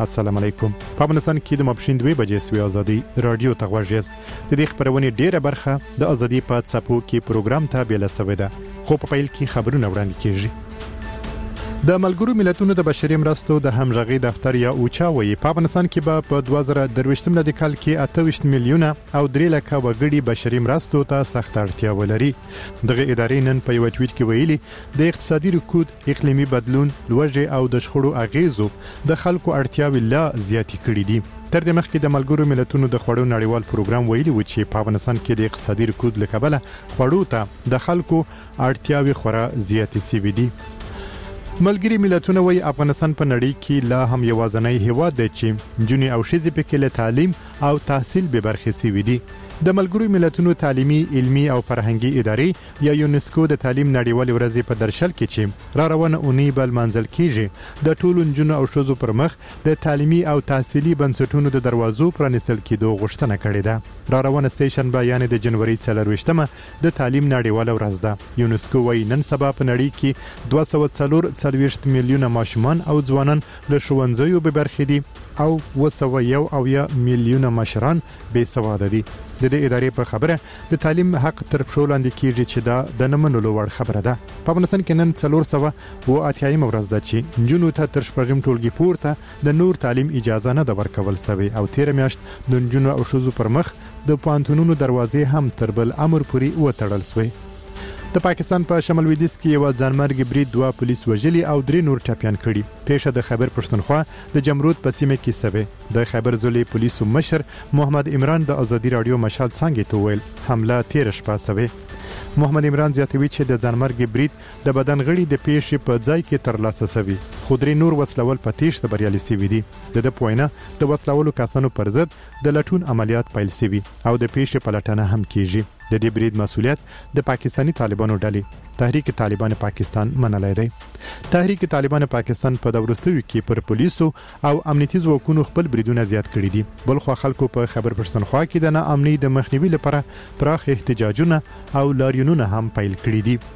السلام علیکم. په افغانستان کې د ماپښین 2 بجې سوي ازادي رادیو ته غوږیاست. د دې خبرونې ډیره برخه د ازادي په څپو کې پروګرام ته بیل سوی ده. خو په پیل کې خبرونه وړاندې کیږي. د ملګرو ملتونو د بشري مرستو د همغږي دفتر یا اوچا وایي په افغانستان کې به په 2023 ملي کال کې 28 میلیونه او 3 لک وګړي بشري مرستو ته سخت اړتیا ولري. دغه ادارې نن په یو ټویټ کې ویلي د اقتصادي رکود، اقلیمي بدلون، لوږې او د شخړو اغیزو د خلکو اړتیاوې لا زیاتې کړې دي. تر دې مخکې د ملګرو ملتونو د خوړو نړیوال پروګرام ویلي و چې په افغانستان کې د اقتصادي رکود لکبله خوړو ته د خلکو اړتیاوې خورا زیاتې سوي دي. ملګری ملتونه وایي افغانستان په نړۍ کې لا هم یوازینی هیواد دی چې جنونی او ښځې پکې له تعلیم او تحصیل به برخې سوي دي. د ملګرو ملتونو تعلیمي، علمي او فرهنګي ادارې یا یونسکو د تعلیم نړیوال ورځ په درشل کې چې را روانه اونۍ بل منځل کیږي د ټولو نجونو او ښځو پر مخ د تعلیمي او تحصیلي بنسټونو د دروازو پرانیستل کېدو غوښتنه کړې ده. را روانه سیشن بیان د جنوري 24مه د تعلیم نړیوال ورځ ده. یونسکو وايي نن سبا په نړۍ کې 240 میلیونه ماشومان او ځوانان له ښوونځیو به برخې دي او 101 میلیونه مشران بې سواده دي. د دې ادارې په خبره د تعلیم حق تر پښو لاندې کیږي چې دا د نمنلو وړ خبره ده. په افغانستان کې نن 488 ورځ ده چې نجونو ته تر شپږم ټولګي پورته د نور تعلیم اجازه نه ده ورکول شوې او 13 میاشت د نجونو او ښځو پر مخ د پوهنتونونو دروازې هم تر بل امر پورې وتړل شوې. د پاکستان په شمال لویدیځ کې یو ځانمرګي برید 2 پولیس وژلي او 3 نور ټپيان کړي. پیښه د خیبر پښتونخوا د جمرود په سیمه کې شوه. د خیبر ضلع پولیسو مشر محمد عمران د ازادي رادیو مشال څنګه ته ویل حمله 13 شپه شوه. محمد عمران زیاتوي چې د ځانمرګي برید د بدن غړي د پیښې په ځای کې ترلاسه شوی. خو 3 نور وسلول په تیښته بریالي شوي دي. د پوینه د وسلولو کسانو پر ضد د لټون عملیات پیل شوي او د پیښې پلټنه هم کیږي. د دې برید مسؤلیت د پاکستانی طالبانو ډلې تحریک طالبان پاکستان منلای دی. تحریک طالبان پاکستان په دورستوي کې پر پولیسو او امنیتي ځواکونو خپل بریدونه زیات کړي دي. بلخو خلکو په خیبر پښتونخوا کې د ناامنۍ د مخنیوي لپاره پراخ احتجاجونه او لاریونونه هم پیل کړي دي.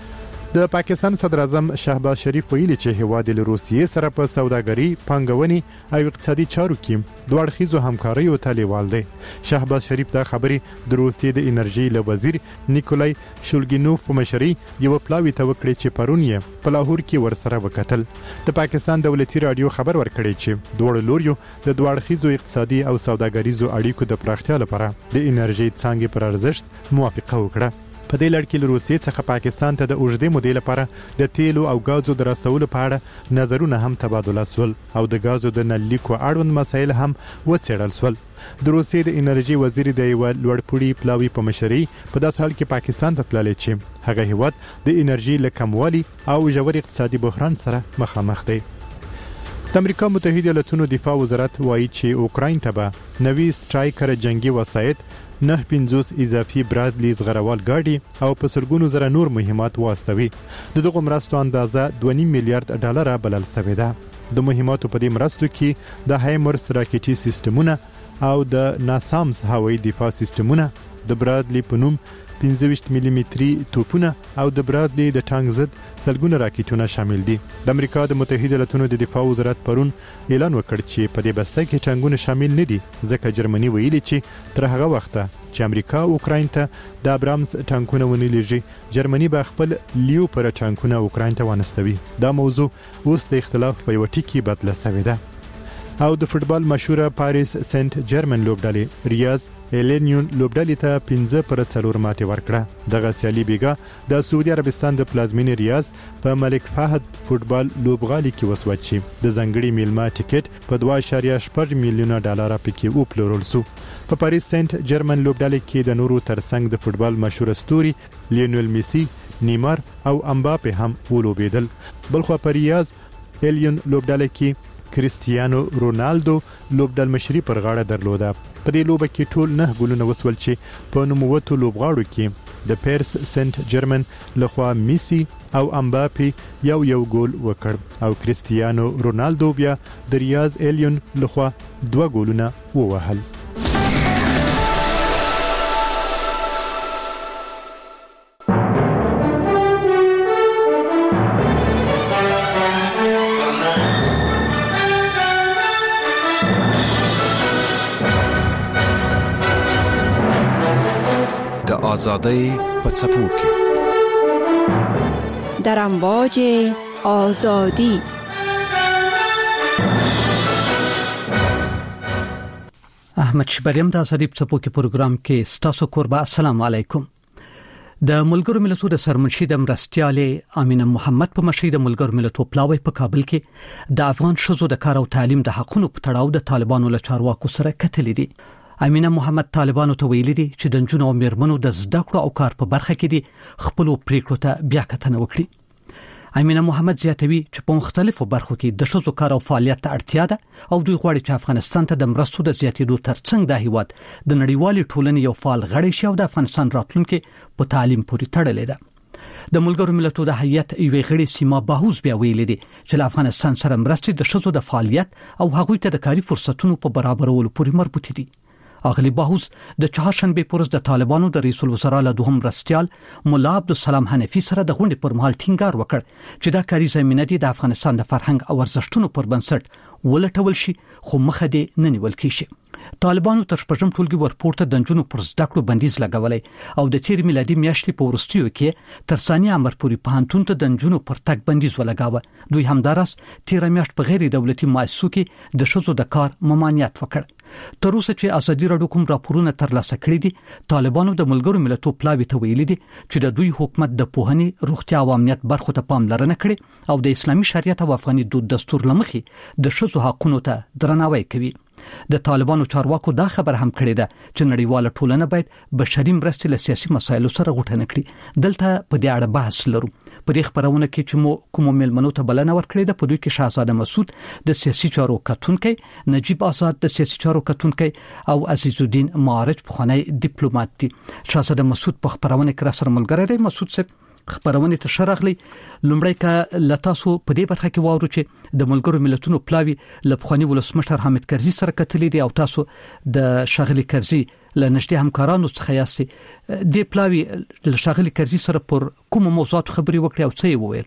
د پاکستان صدر اعظم شهباز شریف ویلي چې هیواد له روسیې سره په سوداګري، پانګونې او اقتصادي چارو کې دوه اړخیزو همکاریو ته لیوال دی. شهباز شریف دا خبرې د روسیې د انرژي له وزیر نیکولای شولګینوف په مشرۍ یو پلاوی ته وکړي چې پرون یې په لاهور کې ورسره وکتل. د پاکستان دولتي رادیو خبر ورکړي چې دوه لوريو د دوه اړخیزو اقتصادي او سوداګریزو اړیکو د پراختیا لپاره د انرژي څانګې پر ارزښت موافقه وکړه. په دې لړ کې له روسیې څخه پاکستان ته د اوږدې مودې لپاره د تیلو او غازو د رسولو په اړه نظرونه هم تبادله شول او د غازو د نلیکو اړوند مسایل هم وڅېړل شول. د روسیې د انرژي وزیر د یو لوړپوړي پلاوی په مشرۍ په داسې حال کې پاکستان ته تللی چې هغه هیواد د انرژي له کموالي او ژور اقتصادي بحران سره مخامخ دی. د امریکا متحده ایالاتونو دفاع وزارت وایي چې اوکراین ته به نوي سټرایکر جنگي وسایط 950 اضافي برادلی زغروال ګاډي او په سلګونو زره نور مهمات واستوي. دغه مرستو اندازه 2.5 میلیارډ ډالر بلل شوې ده. د مهماتو په دې مرستو کې د هایمرس راکټي سیستمونه او د ناسامز هوایي دفاع سیستمونه، د برادلی په نوم 15 ملي متري توپونه او د برادلی د ټانک ضد سلګونه راکټونه شامل دي. د امریکا د متحده ایالاتونو د دفاع وزارت پرون اعلان وکړ چې په دې بسته کې ټانکونه شامل نه دي ځکه جرمني ویلي چې تر هغه وخته چې امریکا اوکراین ته د ابرامز ټانکونه ونی لېږي جرمني به خپل لیو پر ټانکونه اوکراین ته ونستوي. دا موضوع اوس د اختلاف په یو ټکی بدله شوې ده. او د فوتبال مشهوره پاریس سنت جرمن لوبډلې ریاض ایلینیون لوبډلې ته 15-4 ماتې ورکړه. دغه سیالي بیګا د سعودي عربستان د پلازمینې ریاض په ملک فهد فوتبال لوبغالي کې وسوه چې د ځنګړي میلمه ټیکټ په 2.8 میلیونه ډالر پکې وپلورل شو. په پاریس سنت جرمن لوبډلې کې د نورو ترڅنګ د فوتبال مشهور ستوري لیونل میسی، نیمار او امباپه هم ولوبېدل. بلخو په ریاض ایلین لوبډلې کې کریستیانو رونالدو لوبډل مشري پر غاړه درلوده. په دې لوبه کې ټول 9 ګولونه وسول چې په نوموتو لوبغاړو کې د پیرس سنت جرمن لخوا میسی او امباپه یو ګول وکړ او کریستیانو رونالدو بیا د ریاض ایلین لخوا 2 ګولونه ووهل. آزادی په څپو کې در امواج آزادی. احمد شبریم د آزادی په څپو کې پروګرام کې ستاسو قربا. السلام علیکم. د ملګرو ملتونو د سرمنشي د مرستيالې امینه محمد په مشرۍ د ملګرو ملتونو پلاوی په کابل کې د افغان شذو د کار او تعلیم د حقونو په تړاو د طالبانو له چارواکو سره کتلې دي. امینه محمد طالبانو ته ویلي دي چې د جنونو او میرمنو د زده کړو او کار په برخه کې دي خپل پریکړو ته بیا کتنه وکړي. امینه محمد زیاتوي چې په مختلفو برخو کې د شذو کار او فعالیت ته اړتیا ده او دوی غواړي چې افغانستان ته د مرستو د زیاتېدو ترڅنګ د هیواد د نړیوالې ټولنې یو فعال غړی شي او د افغانستان راتلونکي په تعلیم پورې تړلې ده. د ملګرو ملتونو د هیئت یوې غړي سیما باهوز بیا ویلي دي چې افغانستان سره مرستې د شذو د فعالیت او هغوی ته د کاري فرصتونو په برابرولو پورې مربوط دي. اغلی باهوز د چهارشنبه پورز د طالبانو د رئیس الوزرا له دوهم مرستيال مولا عبدالسلام حنفي سره د غونډې پر مهال ټینګار وکړ چې دا کاري زمينه دي د افغانستان د فرهنګ او ارزښتونو پر بنسټ ولټول شي خو مخه دې نه نیول کیږي. طالبانو تر شپږم ټولګي ورپورته د جنونو پر زده کړو بندیز لګولای او د تیر میلادي میاشتې په ورستیو کې تر ثاني امر پورې پهانتون ته د جنونو پر تک بندیز ولګاوه. دوی همدارس تیر میاشت په غیر دولتي مؤسسو کې د شذو د کار ممانعت وکړ. تر اوسه چې ازادي راډیو کوم راپورونه ترلاسه کړي دي طالبانو د ملګرو ملتونو پلاوی ته ویلي دي چې د دوی حکومت د پوهنې روغتیا او امنیت برخو ته پاملرنه کړي او د اسلامي شریعت او افغاني دود دستور لمخې د شذو حقوقو ته درناوی کوي. د طالبانو چارواکو دا خبر هم کړی ده چې نړیواله ټولنه باید بشري مرستې له سیاسي مسایلو سره غوټه نه کړي. دلته په دې اړه بحث لرو. په دې خبرونه کې چې کوم ملمنو ته بلنه ورکړې ده په دوی کې شاهزاده مسعود د سیاسي چارو کتونکي، نجیب آزاد د سیاسي چارو کتونکي او عزیز الدین معارج پخوانی ډیپلوماټ دي. شاهزاده مسعود په خبرونه کې را سره ملګری دی. مسعود صاحب خبرونه ته شرغلي لومړی کا لتاسو په دې برخه کې واورو چې د ملګرو ملتونو پلاوی لپخوانی ولسمشر حامد کرزي سره کتلې دي او تاسو د شغلي کرزي له نږدې همکارانو څخه یاستئ. د پلاوی د شغلي کرزي سره پر کوم موضوعات خبري وکړي او څه یې وویل؟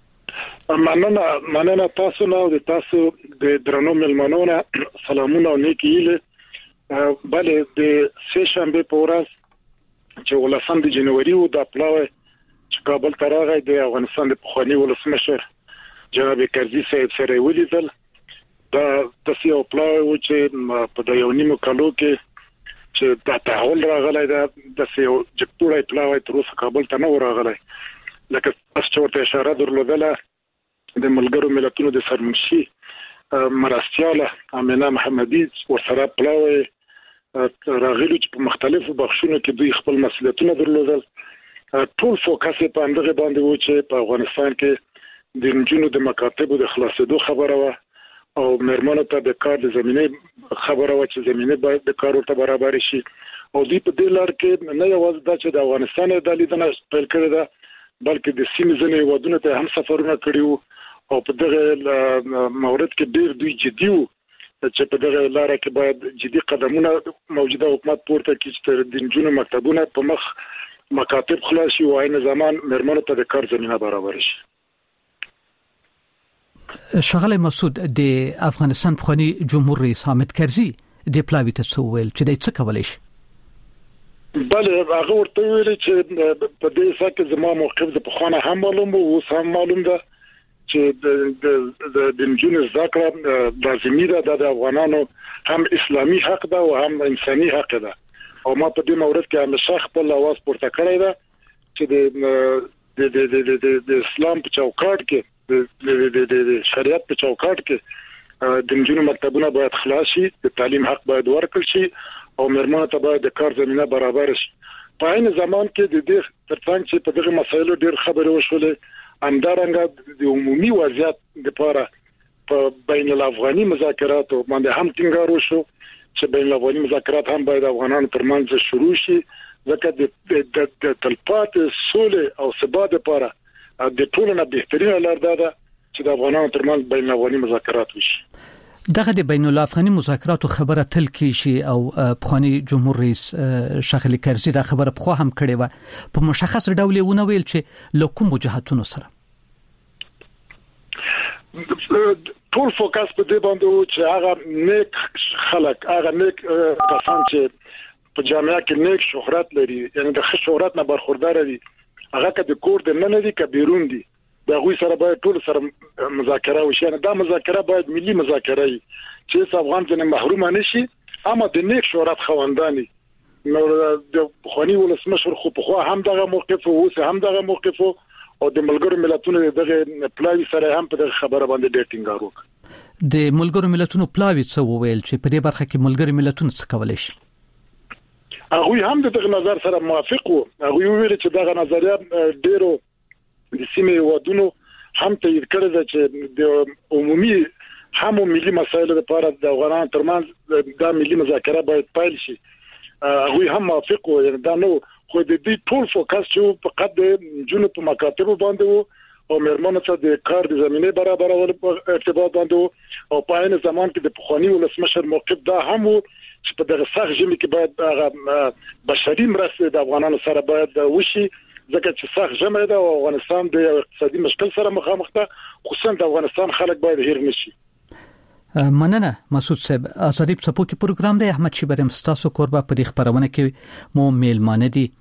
مننه تاسو نو د تاسو د درنو ملمنونو سلامونه او نیکی له بل د سه شنبه په ورځ چې ولسم د جنوري او د پلاوی چې کابل ته راغی د افغانستان د پخوانی ولسمشر جناب کرزي صاحب سره ولیدل. دا تاسو پلاوی چې په یو نیمه کالو کې چې د تحول راغلی دا د سیو جګپوړی پلاوی تر اوسه کابل ته نه راغلی. لکه تاسو ورته اشاره درلودله د ملګرو ملتونو د سرمنشي مرستياله امینه محمدي ورسره پلاوی راغلی چې په مختلفو بخښونو کې دوی خپل مسؤلیتونه درلودل. ټول فوکس په اندغه باندې و چې په افغانستان کې د جنونو د مکاتبو د خلاصېدو خبره و او مرمنو ته د کار د زمينه خبره و چې زمينه باید د کار ورته برابر شي او دوی په دې لار کې نه یوازې د افغانستان د لیدنه خپل کړی ده بلکې د سیمې ځینې ودونه ته هم سفرونه کړي او په دغه مورد کې ډېر دوی جدي وو چې په دغه لار کې باید جدي قدمونه موجوده حکومت پورته کړي چې د جنونو مکتبونه په مخ مکاتب خلاص شي او عین زمان مرمنو ته د کار زمينه برابر شي. شغله مسعود د افغانستان پخوانی جمهور رئیس حامد کرزي د پلاوی ته ویل چې د څه کولای شي؟ بله هغه ورته ویل چې په دې ځکه چې زموږ موقف د پخوانه هم معلوم وو او هم معلوم ده چې د جنونو ذکر لازمي ده د افغانانو هم اسلامي حق ده او هم انساني حق ده او ما په دې مورد کې همیشه خپل आवाज پورته کړی ده چې د اسلام په چوکاټ کې د شریعت په چوکاټ کې د جنونو مکتبونه باید خلاص شي، د تعلیم حق باید ورکړل شي او مرمنو ته باید د کار زمينه برابر شي. په عین زمان کې د دې ترڅنګ چې په دغه مسایلو ډېر خبرې وشولې همدارنګه د عمومي وضعیت لپاره په بین الافغاني مذاکراتو باندې هم ټینګار وشو چې بین الافغاني مذاکرات هم باید افغانانو ترمنځ شروع شي ځکه د تلپاتې سولې او ثبات لپاره د ټولو نه بهترینه لار ده چې د افغانانو ترمنځ بین الافغاني مذاکرات وشي. دغه د بین الافغاني مذاکراتو خبره تل کې شي او پخوانی جمهور رئیس شغلي کرزي دا خبره په خو هم کړې و په مشخص ډول ونه ویل چې لکه وجهتونو سره ټول فوکس په دې باندې و چې هغه نیک خلک هغه نیک کسان چې په جامعه کې نیک شهرت لري یعنی د ښه شهرت نه برخوردار دي هغه که د کور د نه دي که بیرون دي دا غوي سره باید ټول سره مذاکره وشي دا مذاکره باید ملي مذاکره وي چې افغان ځنه محروم نشي اما د نیک شهرت خونداني نو د خونی ولسمشر خو په خو هم دغه موقف او هم دغه موقف او د ملګرو ملتونو دغه پلاوی سره هم په خبره باندې ډیټینګ وکړ د ملګرو ملتونو پلاوی څه وویل چې په دې برخه کې ملګرو ملتونو څه کولای شي هغه هم دغه نظر سره موافق وو هغه ویل چې دغه نظریه ډیرو د سیمې ودونو هم تایید کړی دی چې د عمومي هم ملي مسایلو لپاره د افغانانو ترمنځ د ملي مذاکره باید پیل شي هغه هم موافق وو یعنی دا نو خو د دې ټول فوکس چې په قد جنوب په مکاتبو باندې وو او مرمنو ته د کار د زمينه برابرول په ارتباط باندې او په عین زمان کې د پخوانی ولسمشر موقف دا هم وو چې په دغه سخت جمی کې باید بشري مرسته د افغانانو سره باید وشي ځکه چې سخت جمع ده او افغانستان د اقتصادي مشکل سره مخامخ ده خصوصا د افغانستان خلک باید هیر نشي مننه مسعود صاحب ازادي په کې پروګرام دی احمد شیبریم ستاسو قربا په خبرونه کې مو میلمانه دي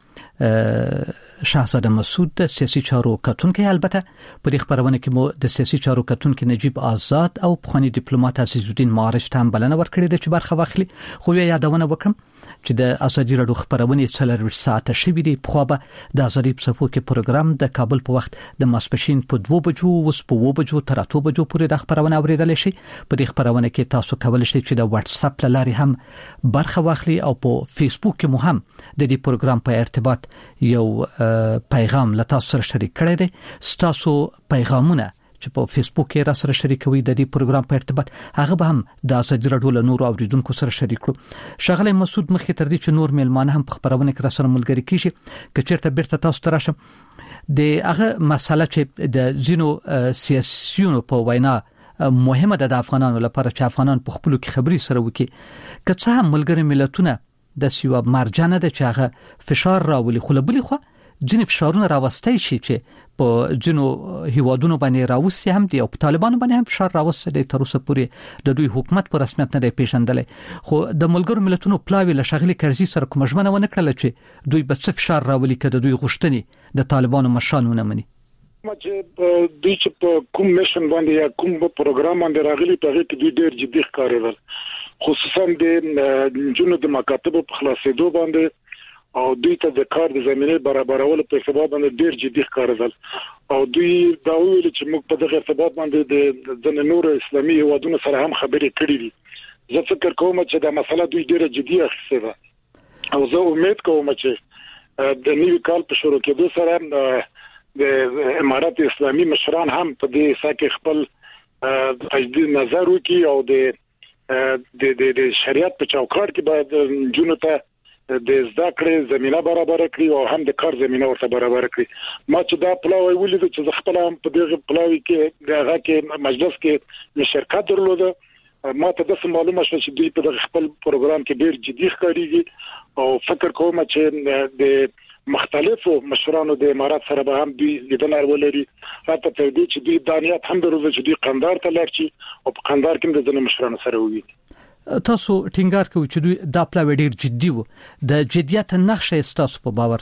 شاهزاده مسعود د سیاسي چارو کتونکو البته په خبرونه کې مو د سیاسي چارو کتونکو نجیب آزاد او پخوانی ډیپلوماټ عزیز الدین معارج ته بلنه ورکړې ده چې برخه واخلي خو یادونه وکړم چې د ازادي رادیو خبرونه 4 ساعته شوې دي په خو به د ازادي په کې پروګرام د کابل په وخت د ماسپښین په 2 بجو اوس په 2 بجو تر 8 بجو پورې د خبرونه اوریدل شي په دې خبرونه کې تاسو کولی شئ چې د واتس اپ لارې هم برخه واخلي او په فیسبوک کې مو هم د دې پروګرام په ارتباط یو پیغام لته سره شریک کړی دی تاسو پیغامونه چې په فیسبوک کې را سره شریکوي د دې پروګرام په ارتباط هغه به هم د ازادي رادیو له نور اوریدونکو سره شریک کړو شغله مسعود مخکې تر دې چې نور میلمانه هم په خبرونه کې را سره ملګری کیږي که چیرته بیرته تاسو ته راشم د هغه مسله چې د زینو سیاسيونو په وینا مهمه ده د افغانانو لپاره چې افغانان په خپل کې خبري سره وکړي که څه هم ملګری ملتونه د سیوا مرجانه ده چې هغه فشار راولي خو بلې خو ځینې فشارونه راوستي شي چې په جنو هیوادونو باندې راوستي هم دي او په طالبانو باندې هم فشار راوستي دي تر اوسه پورې د دوی حکومت په رسمیت نه دی پیژندلې خو د ملګرو ملتونو پلاوی له شغلي کرزي سره کوم ژمنه ونه کړل چې دوی به څه فشار راولي کړي دوی غوښتنې د طالبانو مشالونه مني چې دوی چې په کوم میشن باندې یا کوم پروګرام باندې راغلي په هغه کې دوی ډېر جدي ښکارېدل خصوصا د جنوب د مکاتبو په خلاصېدو باندې او دوی ته د کار د زمينه برابرول په ارتباط باندې ډیر جدي ښکارېدل او دوی دا ویل چې موږ په دغه ارتباط باندې د نور اسلامي هیوادونو سره هم خبرې کړې دي زه فکر کوم چې دا مسله دوی ډیره جدي اخیستې ده او زه امید کوم چې د نوي کال په شروع کېدو سره د امارات اسلامي مشران هم په دې ساکه خپل تجدید نظر وکړي او د شریعت په چوکاټ کې باید جنو ته د زده کړې زمينه برابر کړي او هم د کار زمينه ورته برابر کړي ما چې دا پلاوی ولید چې خپل هم په دغه پلاوی کې دغه کې مجلس کې شرکت درلوده ما ته د معلومه شوه چې دوی په خپل پروګرام کې ډیر جدي ښکاریږي او فکر کوم چې د مختلفو مشرانو د امارات سره به هم دوی لیدنه ولري حتی تر دې چې دوی دانیات هم درلوده چې دوی قندار ته لاړ شي او په قندار کې د ځینو مشرانو سره وي تاسو ټینګار کوي چې دوی دا پلاوی ډیر جدي وو د جديت نقشه تاسو په باور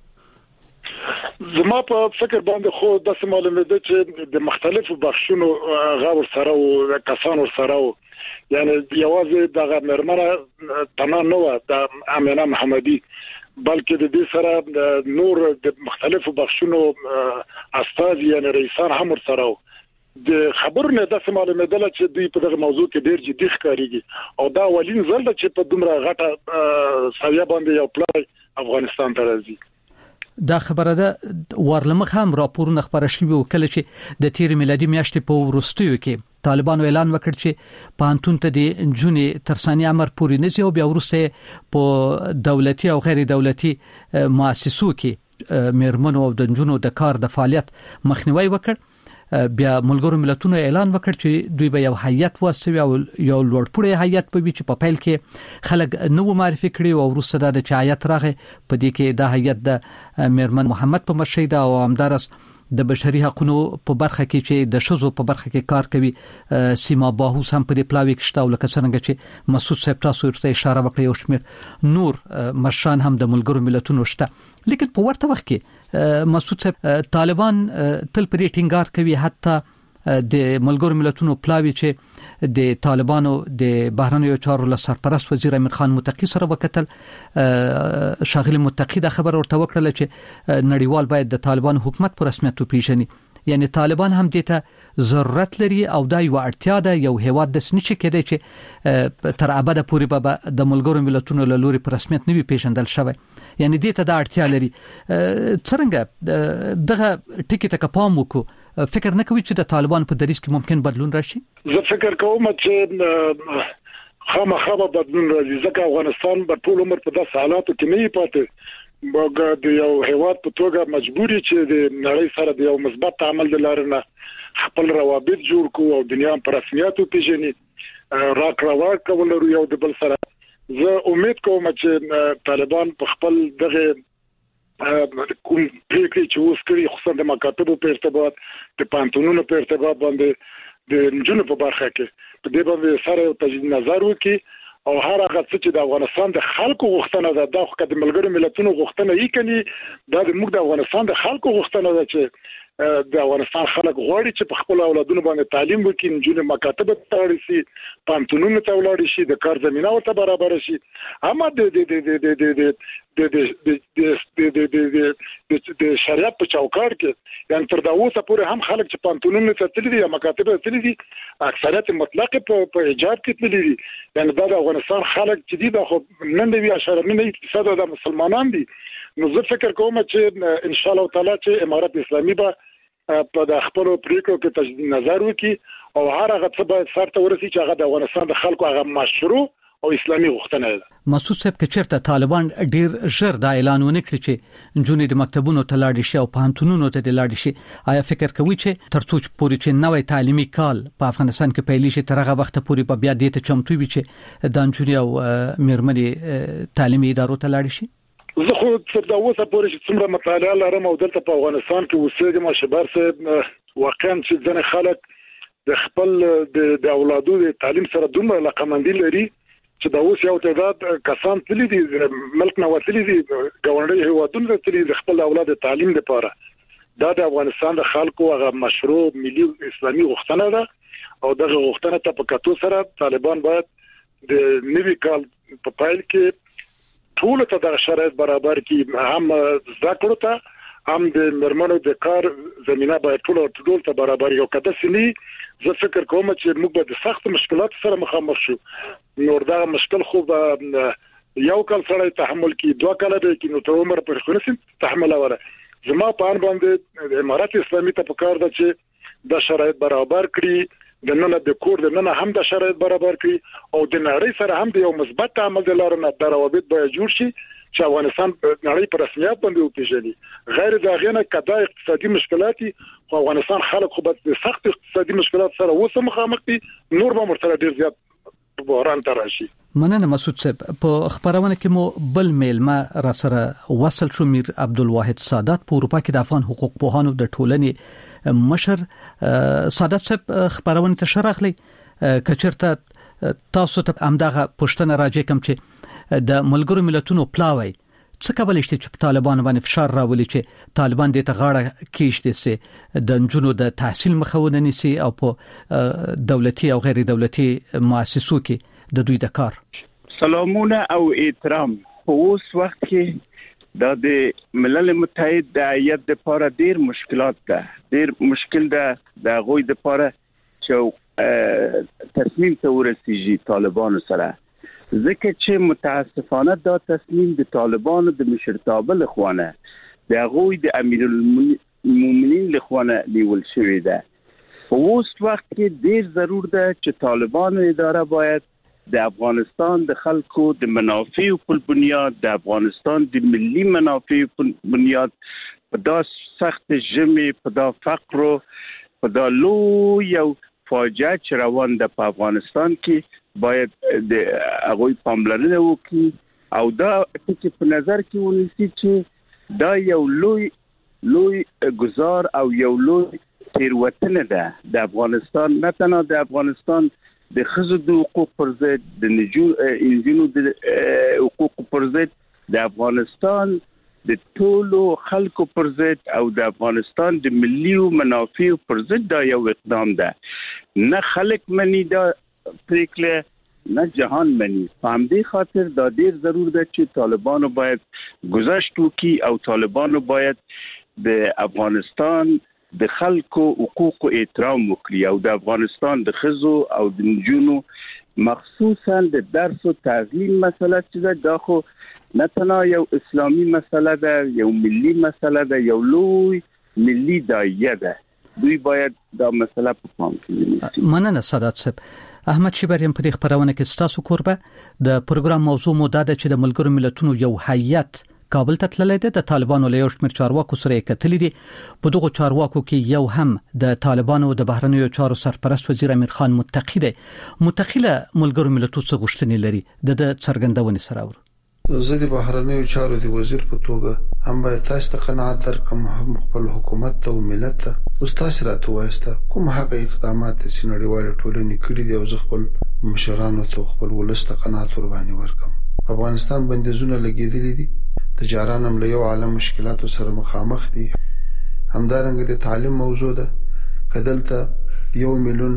څه زما په فکر باندې خو د معلومه ده چې د مختلفو بخښونو غاور سره او کسانو سره یعنی یوازې د مرمنه تنه نو د امینه محمدي بلکې د دې سره نور د مختلفو بخښونو استاد یعنی رئیسان هم سره د خبرونه د معلومه ده چې دوی په دغه موضوع کې ډیر جدي ښکاریږي او دا ولین ځل چې په دومره غټه سویا باندې یو پلان افغانستان ته راځي دا خبره ده ورلمخ هم راپورونه خبره شوی وکړي چې د تیر میلادي میاشتې په وروستیو کې طالبانو اعلان وکړ چې پانتون ته د جونې ترساني امر پوری نشي او بیا ورسته په دولتي او غیر دولتي مؤسسو کې میرمنو او د جنونو د کار د فعالیت مخنیوي وکړ بیا ملګرو ملتونو اعلان وکړ چې دوی به یو هیئت واسوي او یو لوړپوړی هیئت په بیچ په پیل کې خلک نو معرفي کړي او وروسته د چایت راغې په دې کې د هیئت د میرمن محمد په مشهید او همدارس د بشري حقوقو په برخه کې چې د شذو په برخه کې کار کوي سیما باهو سم په پلاوي کې شته ولکه څنګه چې مسعود صاحب تاسو ورته اشاره وکړه یو شمېر نور مشران هم د ملګرو ملتونو شته لیکن په ورته وخت کې مسعود صاحب طالبان تل پرې ټینګار کوي حتی د ملګرو ملتونو پلاوي چې د طالبانو د بهرنیو چارو له سرپرست وزیر امیر خان متقی سره وکتل شاغلی متقی د خبر ورته وکړه چې نړیوال باید د طالبانو حکومت په رسمیت وپیژني یعنی طالبان هم دته ضرورت لري او دا یو اړتیا ده یو هیواد د سنچ کېدای چې تر ابده پورې به د ملګرو ملتونو له لوري په رسمیت نه وي پیژندل شوی یعنی دته دا اړتیا لري څنګه دغه ټکی ته پام وکړو فکر نه کوي چې د طالبان په دریځ کې ممکن بدلون راشي زه فکر کوم چې خامخا بدلون راځي ځکه افغانستان په ټول عمر په داسې حالاتو کې نه پاتې موږ د یو هیواد په توګه مجبوري چې د نړۍ سره د یو مثبت تعامل د لارې نه خپل روابط جوړ کړو او دنیا په رسمیت وپیژني راکړه کول یو د بل سره زه امید کوم چې طالبان په خپل دغه کوم پریکړې چې اوس کوي خصوصا د مکاتبو په ارتباط د پانتونونو په ارتباط باندې د جنونو په برخه کې په دې باندې سره تجدید نظر وکړي او هر هغه څه چې د افغانستان د خلکو غوښتنه ده د خو د ملګرو ملتونو غوښتنه یې کوي دا د موږ د افغانستان د خلکو غوښتنه ده چې د افغانستان خلک غواړي چې په خپل اولادونو باندې تعلیم وکړي جنونو مکاتب ته ورسي پانتونونو ته ولاړ شي د کار زمينه ورته برابر شي اما د شریعت په چوکاټ کې یعنی تر دا اوسه پورې هم خلک چې پانتونونو ته تللي دي مکاتب ته تللي دي اکثریت مطلق په ایجاب کې تللي دي یعنی د افغانستان خلک چې دي د خو نن دی 10% د مسلمانان دي نو زه فکر کوم چې ان شاء الله تعالی چې امارت اسلامي به په د خپل پریکړو کې تجدید نظر وکړي او هر هغه څه به سرته ورسي چې هغه د افغانستان د خلکو هغه مشروع او اسلامي غوښتنه ده مسعود صاحب که چیرته طالبان ډیر ژر دا اعلان ونکړي چې جنونو د مکتبونو ته لاړ شي او پانتونونو ته لاړ شي آیا فکر کوي چې ترڅو پورې چې نوې تعلیمي کال په افغانستان کې پیل شي تر هغه وخت پورې په بیا دې ته چمتو وي چې د جنونو او میرمنې تعلیمي ادارو ته لاړ شي زه خو تر دا اوسه پورې چې څومره مطالعه لرم او دلته په افغانستان کې اوسېږم شبر صاحب واقعا چې ځنه خلک د خپل د اولادو د تعلیم سره دومره علاقمندي لري چې دا اوس یو تعداد کسان تللي دي ملک نه وتلي دي ګاونډي هیوادونو ته تللي دي خپل اولاد تعلیم لپاره دا د افغانستان د خلکو هغه مشروع ملي اسلامي غوښتنه ده او دغه غوښتنه ته په کتو سره طالبان باید د نوي کال په پایل کې ټول ته د شرایط برابر کی هم ذکر ته هم د مرمنو د کار زمينه باید ټول ته برابر یو کده سني زه فکر کوم چې موږ به د سخت مشکلات سره مخامخ شو نور دا مشکل خو یو کال سره تحمل کی 2 کال به کی نو ته عمر پر خنسي تحمل اوره زما په ان باندې د امارات اسلامي ته پکار ده چې د شرایط برابر کړي د نن د کور د نن هم د شرایط برابر کړي او د نړۍ سره هم د یو مثبت عمل د لارې نه د روابط به جوړ شي چې افغانستان نړۍ پر رسمیت باندې وپیژني غیر دا غینه کدا اقتصادي مشکلات خو افغانستان خلک خو د سخت اقتصادي مشکلات سره وسه مخامخ دي نور به مرتبه ډیر زیات بحران تراشي مننه مسعود صاحب په خبرونه کې مو بل میل ما را سره وصل شو میر عبدالواحد سادات په اروپا کې د افغان حقوق پوهانو د ټولنې مشر سادات صاحب خبرونه ته شرحلي کچرته تاسو ته امداغه پښتنه راځي کوم چې د ملګرو ملتونو پلاوي څه کولای شي چې طالبان باندې فشار راولي چې طالبان دې ته غاړه کېشته سي د جنونو د تحصیل مخاونه نيسي او په دولتي او غیر دولتي مؤسسو کې د دوی د کار سلامونه او احترام په اوس وخت کې د ملل متحد د هیئت لپاره ډیر مشکلات ده ډیر مشکل ده د غوي لپاره چې تصمیم ته ورسیږي طالبانو سره ځکه چې متاسفانه دا تصمیم د طالبانو د مشرتابه لخوانه د غوي د امیر المؤمنین لخوانه نیول شوی ده په اوس وخت کې ډیر ضرور ده چې طالبانو اداره باید د افغانستان د خلکو د منافع په بنیاد د افغانستان د ملي منافع په بنیاد په دا سخت جمع په دا فقر په دا لوی یو فاجعه چې روان ده په افغانستان کې باید د هغه پاملرنه وکړي او دا چې په نظر کې ونیسي چې دا یو لوی لوی گزار او یو لوی تیروتنه ده د افغانستان، نه تنها د افغانستان د ښځو د حقوق پر ضد، د نجونو د حقوق پر ضد، د افغانستان د ټولو خلکو پر ضد او د افغانستان د ملي منافع پر ضد دا یو اقدام ده. نه خلک مني دا پریکړه، نه جهان مني. په همدې خاطر دا ډیر ضرور ده چې طالبانو باید گذشت وکړي او طالبانو باید د افغانستان د خلکو حقوق احترام وکړي او د افغانستان د ښځو او د نجونو مخصوصا د درس او تعلیم مسله چې دا خو نه تنها یو اسلامي مسله ده، یو ملي مسله ده، یو لوی ملي داعیه ده. دوی باید دا مسله په پام کې ونیسي. مننه سادات صاحب. احمد شیبریم په دې خبرونه کې ستاسو کوربه د پروګرام موضوع مو ده چې د ملګرو ملتونو یو هیئت کابل ته تللی دی. د طالبانو له یو شمېر چارواکو سره کتلي دي. په دغه چارواکو کې یو هم د طالبانو د بهرنیو چارو سرپرست وزیر امیر خان متقی دی. متقی له ملګرو ملتونو څخه غوښتنې لري د څرګندونې سره ور زه د بهرنیو چارو د وزیر په توګه هم باید تاسو ته قناعت درکړم، هم خپل حکومت ته او ملت ته. اوس تاسو راته وایسته کوم هغه اقدامات چې نړیوال ټولنې کړي دي او زه خپل مشرانو ته خپل ولس ته قناعت ور باندې ورکم. په افغانستان بندیزونه لګېدلي دي، تجاران هم له یو عالم مشکلاتو سره مخامخ دي. همدارنګه د تعلیم موضوع ده، کدلته 1 میلیون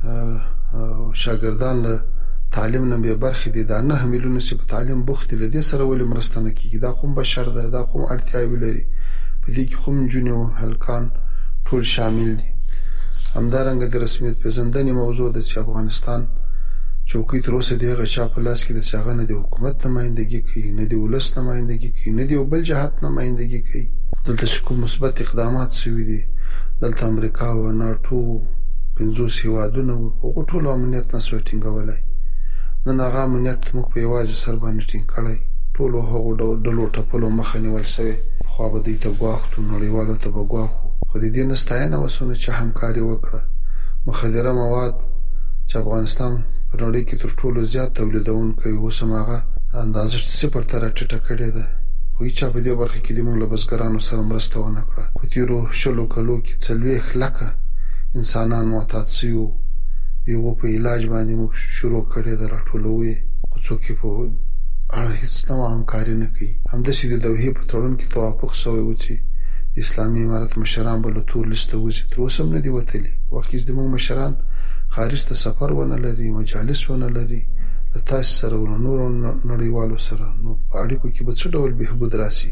شاګردان له تعلیم نه به برخې دي، دا 9 میلیونه چې په تعلیم بوخت دي، لدې سره ولې مرسته نه کیږي؟ دا کوم بشر ده، دا کوم اړتیاوې لري، په دې کې کوم جنونې او هلکان ټول شامل دي. همدارنګه د رسمیت پیژندنې موضوع ده چې افغانستان چوکۍ تر اوسه د هغه چا په لاس کې د څنګه نه د حکومت نمائندګي کوي، نه د ولس نمائندګي کوي، نه د بل جهات نمائندګي کوي. دلته کوم مثبت اقدامات شوي دي، دلته امریکا او ناتو 50 هیوادونه او ټول امنیت نسو ټینګولای. نن هغه امنیت موږ په یوازې سر باندې ټینګ کړی، ټول هغه ډلو ټپلو مخه نیول شوی. خو به دې ته غواړو نړیوالو ته وګواخو، خو دې نه ستاینه وسونه چې همکاري وکړه. مخدره مواد چې افغانستان په نړۍ کې تر ټولو زیات تولیدونکي وسمغه اندازه 0 تر ټیټه کړې ده. خو هیڅ په دې برخه کې د موږ له بزګرانو سره مرسته ونه کړه. په تیرو شلو کلو کې 40 لکه انسانان معتاد شوي، یو په علاج باندې موږ شروع کړې ده راټولوي، خو څوک په اړه هیڅ نو همکاري نه کوي. همداسې د دوحې په تړون کې توافق شوی و چې اسلامي امارت مشران به له تور لسته وځي، تر اوسه هم نه دي وتلي. واقعي زموږ مشران خارج ته سفر ونه لري، مجالس ونه لري، له تاسو سره ول نور نړیوالو سره نو په اړیکو کې به څه ډول بهبود راسي.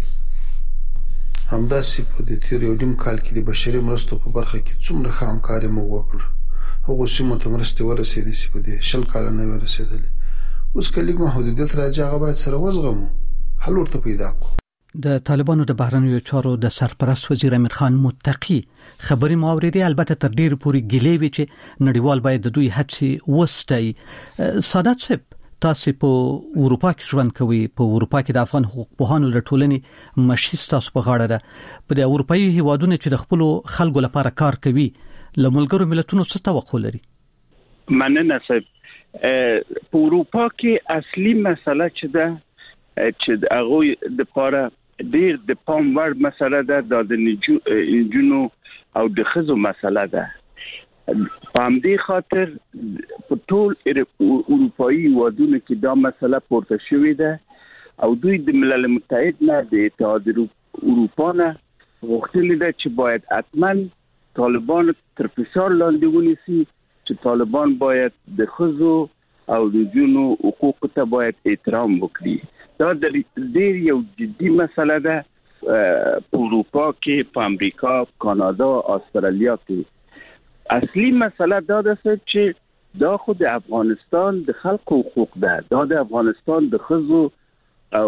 همداسې په دې تیر یو نیم کال کې د بشري مرستو په برخه کې څومره ښه همکاري موږ وکړه. هغه سیمه ته مرستې ورسېدې چې په دې 20 کال نه ورسېدلې. اوس کلیګ محدودیت راځي، هغه باید سره وزغمو، حل ورته پیدا کړو. د طالبانو د بهرنیو چارو د سرپرست وزیر امیر خان متقی خبري ماوریدي البته تر ډیر پوري ګلې وی چې نړیوال باید د دوی هڅې وستای. سادات صاحب، تاسو په اروپا کې ژوند کوي، په اروپا کې د افغان حقوق پوهانو د ټولنې مشر تاسو په غاړه ده. په د اروپאי هیوادونو چې د خپل خلکو لپاره کار کوي، لملګرو ملتونو څه توقع لري؟ مننه صاحب. په اروپا کې اصلي مسله چې ده چې هغه د لپاره ډیر د پام وړ مسله ده، د نجونو او د ښځو مسله ده. په همدې خاطر په ټول اروپאי هیوادونو کې دا مسله پورته شوې ده او دوی د ملل متحد نه د اتحاد اروپا نه غوښتلي ده چې باید حتما طالبان تر فشار لاندې ونیسي، چې طالبان باید د ښځو او د نجونو حقوق ته باید احترام وکړي. دا د ډیر یو جدي مسله ده په اروپا کې، په امریکا، کانادا، استرالیا کې. اصلي مسله دا ده چې دا خو د افغانستان د خلکو حقوق ده، دا د افغانستان د ښځو او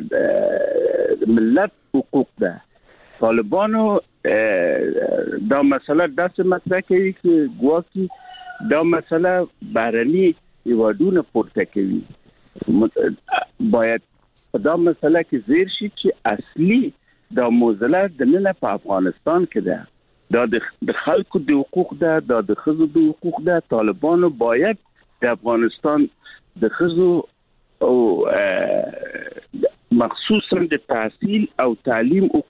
ملت حقوق ده. طالبانو دا مسله داسې مطرح کوي چې ګواکې دا مسله بهرني هیوادونه پورته کوي. باید په دا مسله کې زیر شي چې اصلي دا موضوع د نن په افغانستان کې ده، دا د خلکو د حقوق ده، دا د ښځو د حقوق ده. طالبانو باید د افغانستان د ښځو او مخصوصا د تحصیل او تعلیم حقوق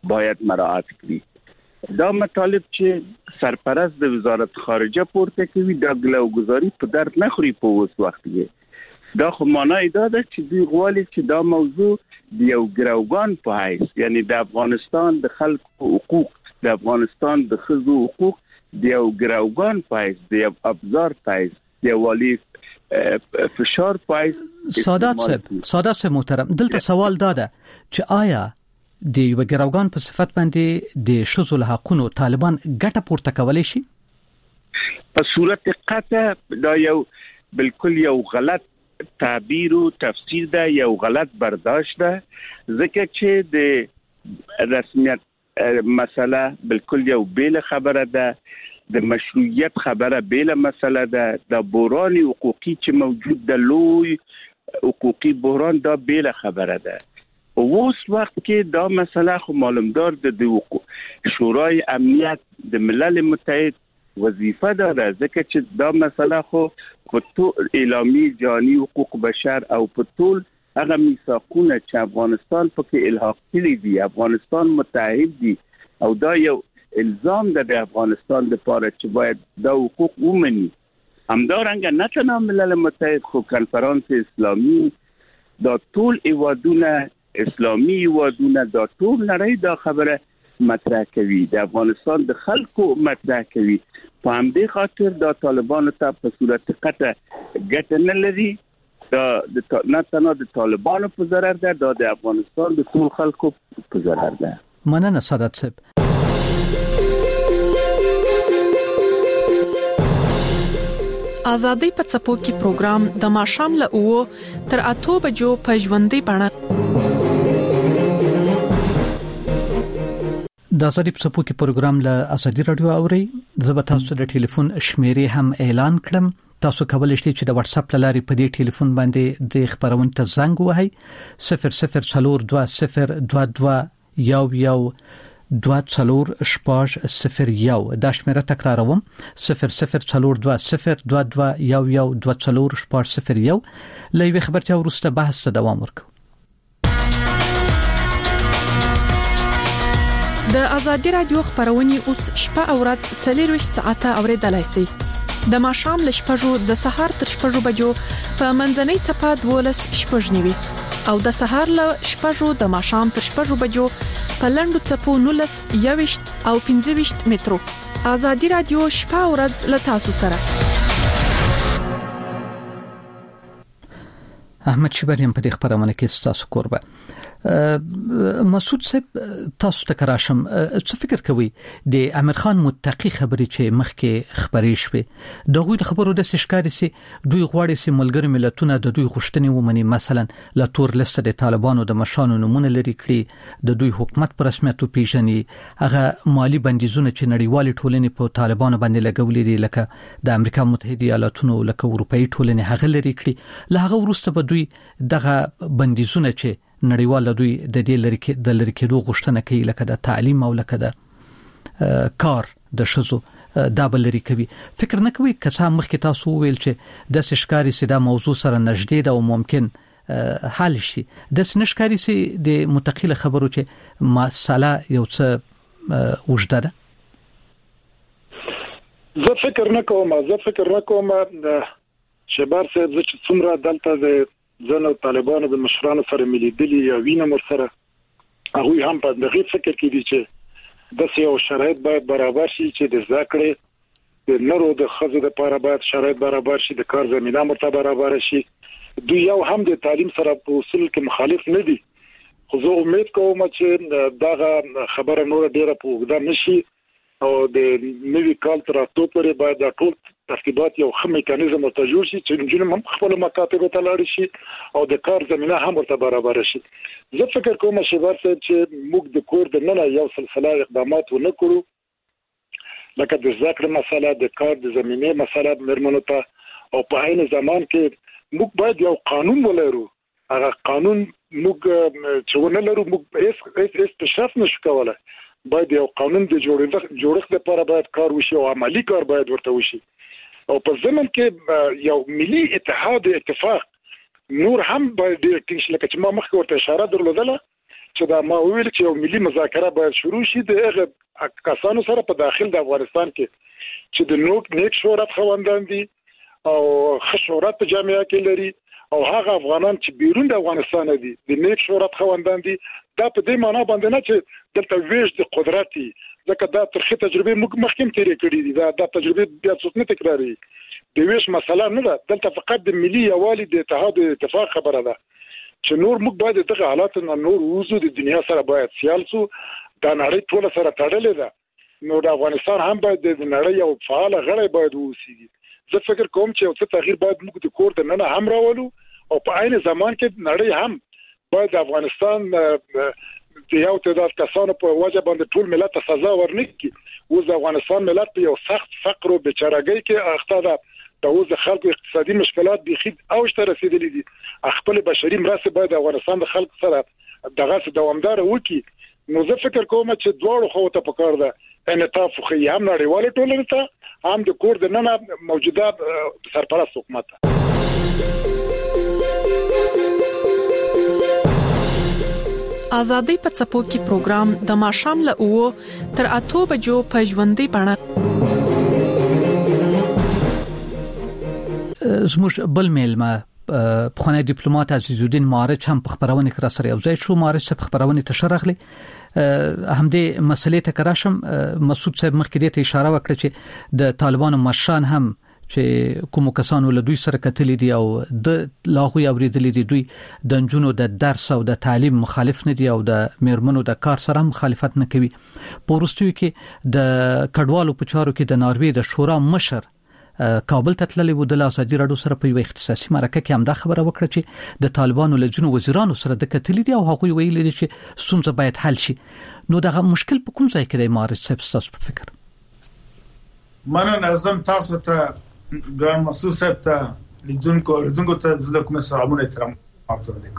باید مراعات کړي. دا مطالب چې سرپرست د وزارت خارجه پورته کوي دا ګلوګزاري په درد نه خوري په اوس وخت کې. دا خو معنی دا ده چې دوی غواړي چې دا موضوع د یو ګروګان په حیث یعنی د افغانستان د خلکو حقوق د افغانستان د ښځو حقوق د یو ګروګان په حیث د یو ابزار په حیث د والی فشار په حیث. سادات صاحب محترم دلته سوال دا ده چې آیا د یو ګروګان په صفت باندې د ښځو له حقوقو طالبان ګټه پورته کولی شي؟ په صورت قطع دا یو بالکل یو غلط تعبیر او تفسیر ده یو غلط برداشت ده ځکه چې د رسمیت مسله بالکل یو بیل خبره ده د مشروعیت خبره بیل مسله ده د بحران حقوقي چې موجود ده لوی حقوقي بحران دا بیل خبره ده. اوس وخت کې دا مسله خو معلومدار د شورای امنیت د ملل متحد وظیفه ده ځکه چې دا مسله خو په ټول اعلامیه جهانی حقوق بشر او په ټول هغه میثاقونه چې افغانستان پکې الحاق کړي دي افغانستان متحد دي او دا یو الزام ده د افغانستان لپاره چې باید دا حقوق ومني. همدارنګه نه تنها ملل متحد خو کنفرانس اسلامي دا ټول ایوادونه اسلامي ایوادونه دا ټول نړۍ دا خبره مطرح کوي د افغانستان د خلکو مطرح کوي. په همدې خاطر دا طالبانو ته په صورت قطع ګټه نه لري. دا نه تنها د طالبانو په ضرر ده دا د افغانستان د ټول خلکو په ضرر ده. مننه سادات صاحب. آزادۍ په څپو کې پروګرام د ماښام له 9 تر 8 بجو په ژوندۍ بڼه د آزادۍ په څپو کې پروګرام له آزادۍ رادیو اوري. زه به تاسو د ټلیفون شمیرې هم اعلان کړم. تاسو کولای شئ چې د واتس اپ لارې په دې ټلیفون باندې د خبرونه ته زنګ ووهئ 0042011240 دا شمیره تکراروم 004202211240 لوي خبرتیا ورسته بحث ته دوام ورکړو. د آزادۍ رادیو خبرونه اوس شپه او ورځ 24 ساعته اوریدلای شئ. د ماښام ل شپږو د سهار تر شپږو بجو په منځنۍ چپه 12:09 او د سهار ل شپږو د ماښام تر شپږو بجو په لندو چپو 19:21 او 15 مترو. آزادۍ رادیو شپه او ورځ ل تاسو سره. احمد شبریم په دې خبرونه کې تاسو قربه. مسعود صاحب تاسو ته کراشم څه فکر کوي د امیر خان متقی خبرې چې مخکې خبرې شوه دغه د خبرو د سشکاري سي دوی غواړي چې ملګری ملتونه د دوی غوښتنې ومني مثلا لا تور لسته د طالبانو د مشانو نمونه لري کړی د دوی حکومت پر رسمیت پیژني هغه مالی بندیزونه چې نړیوال ټولنې په طالبانو باندې لګولې دي لکه د امریکا متحده ایالاتونو لکه اروپאי ټولنې هغه لري کړی له هغه وروسته به دوی دغه بندیزونه چې نړیوال دوی د دې لری کېدو غوښتنه کوي لکه د تعلیم او لکه د کار د شزو دا بلری کوي. فکر نه کوي که څه مخکې تاسو ویل چې د سشکاري سي دا موضوع سره نږدې ده او ممکن حل شي د سنشکاري سي د متقیله خبرو چې مساله یو څه وجده ده. زه فکر نه کوم شبار صاحب چې څومره دلته د ځنو طالبانو د مشرانو سره ملیدلی یا وینه مر سره هغه هم په دغه فکر کې دي چې د سیاو شرایط باید برابر شي چې د ذکر د نورو د خزو د لپاره باید شرایط برابر شي د کار زمينه مرتبه برابر شي. دوی یو هم د تعلیم سره په اصول کې مخالف نه دي خو زه امید کوم چې دغه خبره نور ډیره پوښتنه نشي او د نوی کال تر اتو پورې باید د ټول ترتیبات یو ښه میکانیزم ته جوړ شي چې جنونه خپل مکاتب ته لاړ شي او د کار زمينه هم ورته برابر شي. زه فکر کوم چې ورته چې موږ د کور د نه یو سلسله اقدامات ونکړو لکه د ذکر مسله د کار د زمينه مسله مرمنو ته او په عین زمان کې موږ باید یو قانون ولرو. هغه قانون موږ چې ونلرو موږ هیڅ پیشرفت نشو کولای. باید یو قانون د جوړښت لپاره باید کار وشي او عملی کار باید ورته وشي او په زمن کې یو ملي اتحاد اتفاق نور هم باید ډیر ټینګ شي لکه چې ما مخکې ورته اشاره درلودله چې چې دا ما ویل چې یو ملي مذاکره باید شروع شي د هغه کسانو سره په داخل د افغانستان کې چې د نیک شهرت خوندان دي او ښه شهرت په جامعه کې لري او هغه افغانان چې بیرون د افغانستان دي د نیک شهرت خوندان دي دا په دې معنی باندې نه چې دلته ویش د قدرت ځکه دا ترخه تجربه مخکې تیرې کړې دي دا تجربه بیا څوک نه تکراري د ویش مسله نه ده دلته فقط د ملي یوالي د اتحاد اتفاق خبره ده چې نور موږ باید دغه حالات نه نور وزو د دنیا سره باید سیال سو دا نړۍ ټول سره تړلې ده نو د افغانستان هم باید د نړۍ یو فعال غړی باید ووسیږي زه فکر کوم چې یو څه تغییر باید موږ د کور د نن هم راولو او په عین زمان کې نړۍ هم باید افغانستان د یو تعداد کسانو په وجه باندې ټول ملت سزا ورنکړي او د افغانستان ملت په یو سخت فقر او بیچارهګۍ کې اخته ده د اوس خلکو اقتصادي مشکلات بخید اوج ته رسیدلي دي خپل بشري مرسته باید افغانستان د خلکو سره دغه دوامدار وکړي نو زه فکر کوم چې دواړو خو ته پکار ده انعطاف خو هم نړیواله ټولنه ته هم د کور د نن موجوده سرپرست حکومت آزادۍ په څپو کې پروګرام د ماښام له 9 تر 8 بجو په ژوندۍ بڼه زموږ بل میلمه پخوانی ډیپلوماټ عزیزالدین مارچ هم په خبرونه کې را سره یو ځای شو مارچ په خبرونه تشرغلی همدې مسلې ته کراشم مسعود صاحب مخکې ته اشاره وکړه چې د طالبانو مشران هم چې کوم کسانو له دوی سره کتلې دي او د لاغوي اوریدلې دي دوی د جنونو د درس او د تعلیم مخالف نه دي او د میرمنو د کار سره مخالفت نه کوي په ورستیو کې د کډوالو په چارو کې د ناروې د شورا مشر کابل ته تللی و د ازادي راډیو سره په یو اختصاصي مرکه کې هم دا خبره وکړه چې د طالبانو له جنو وزیرانو سره د کتلې دي او هغوی ویلي دي چې ستونزه باید حل شي نو دغه مشکل په کوم ځای کې دی مارچ صاحب تاسو په فکر مننه نظم تاسو ته ګران مسعود صاحب ته لیدونکو ته زه کوم سلامونه احترام ورته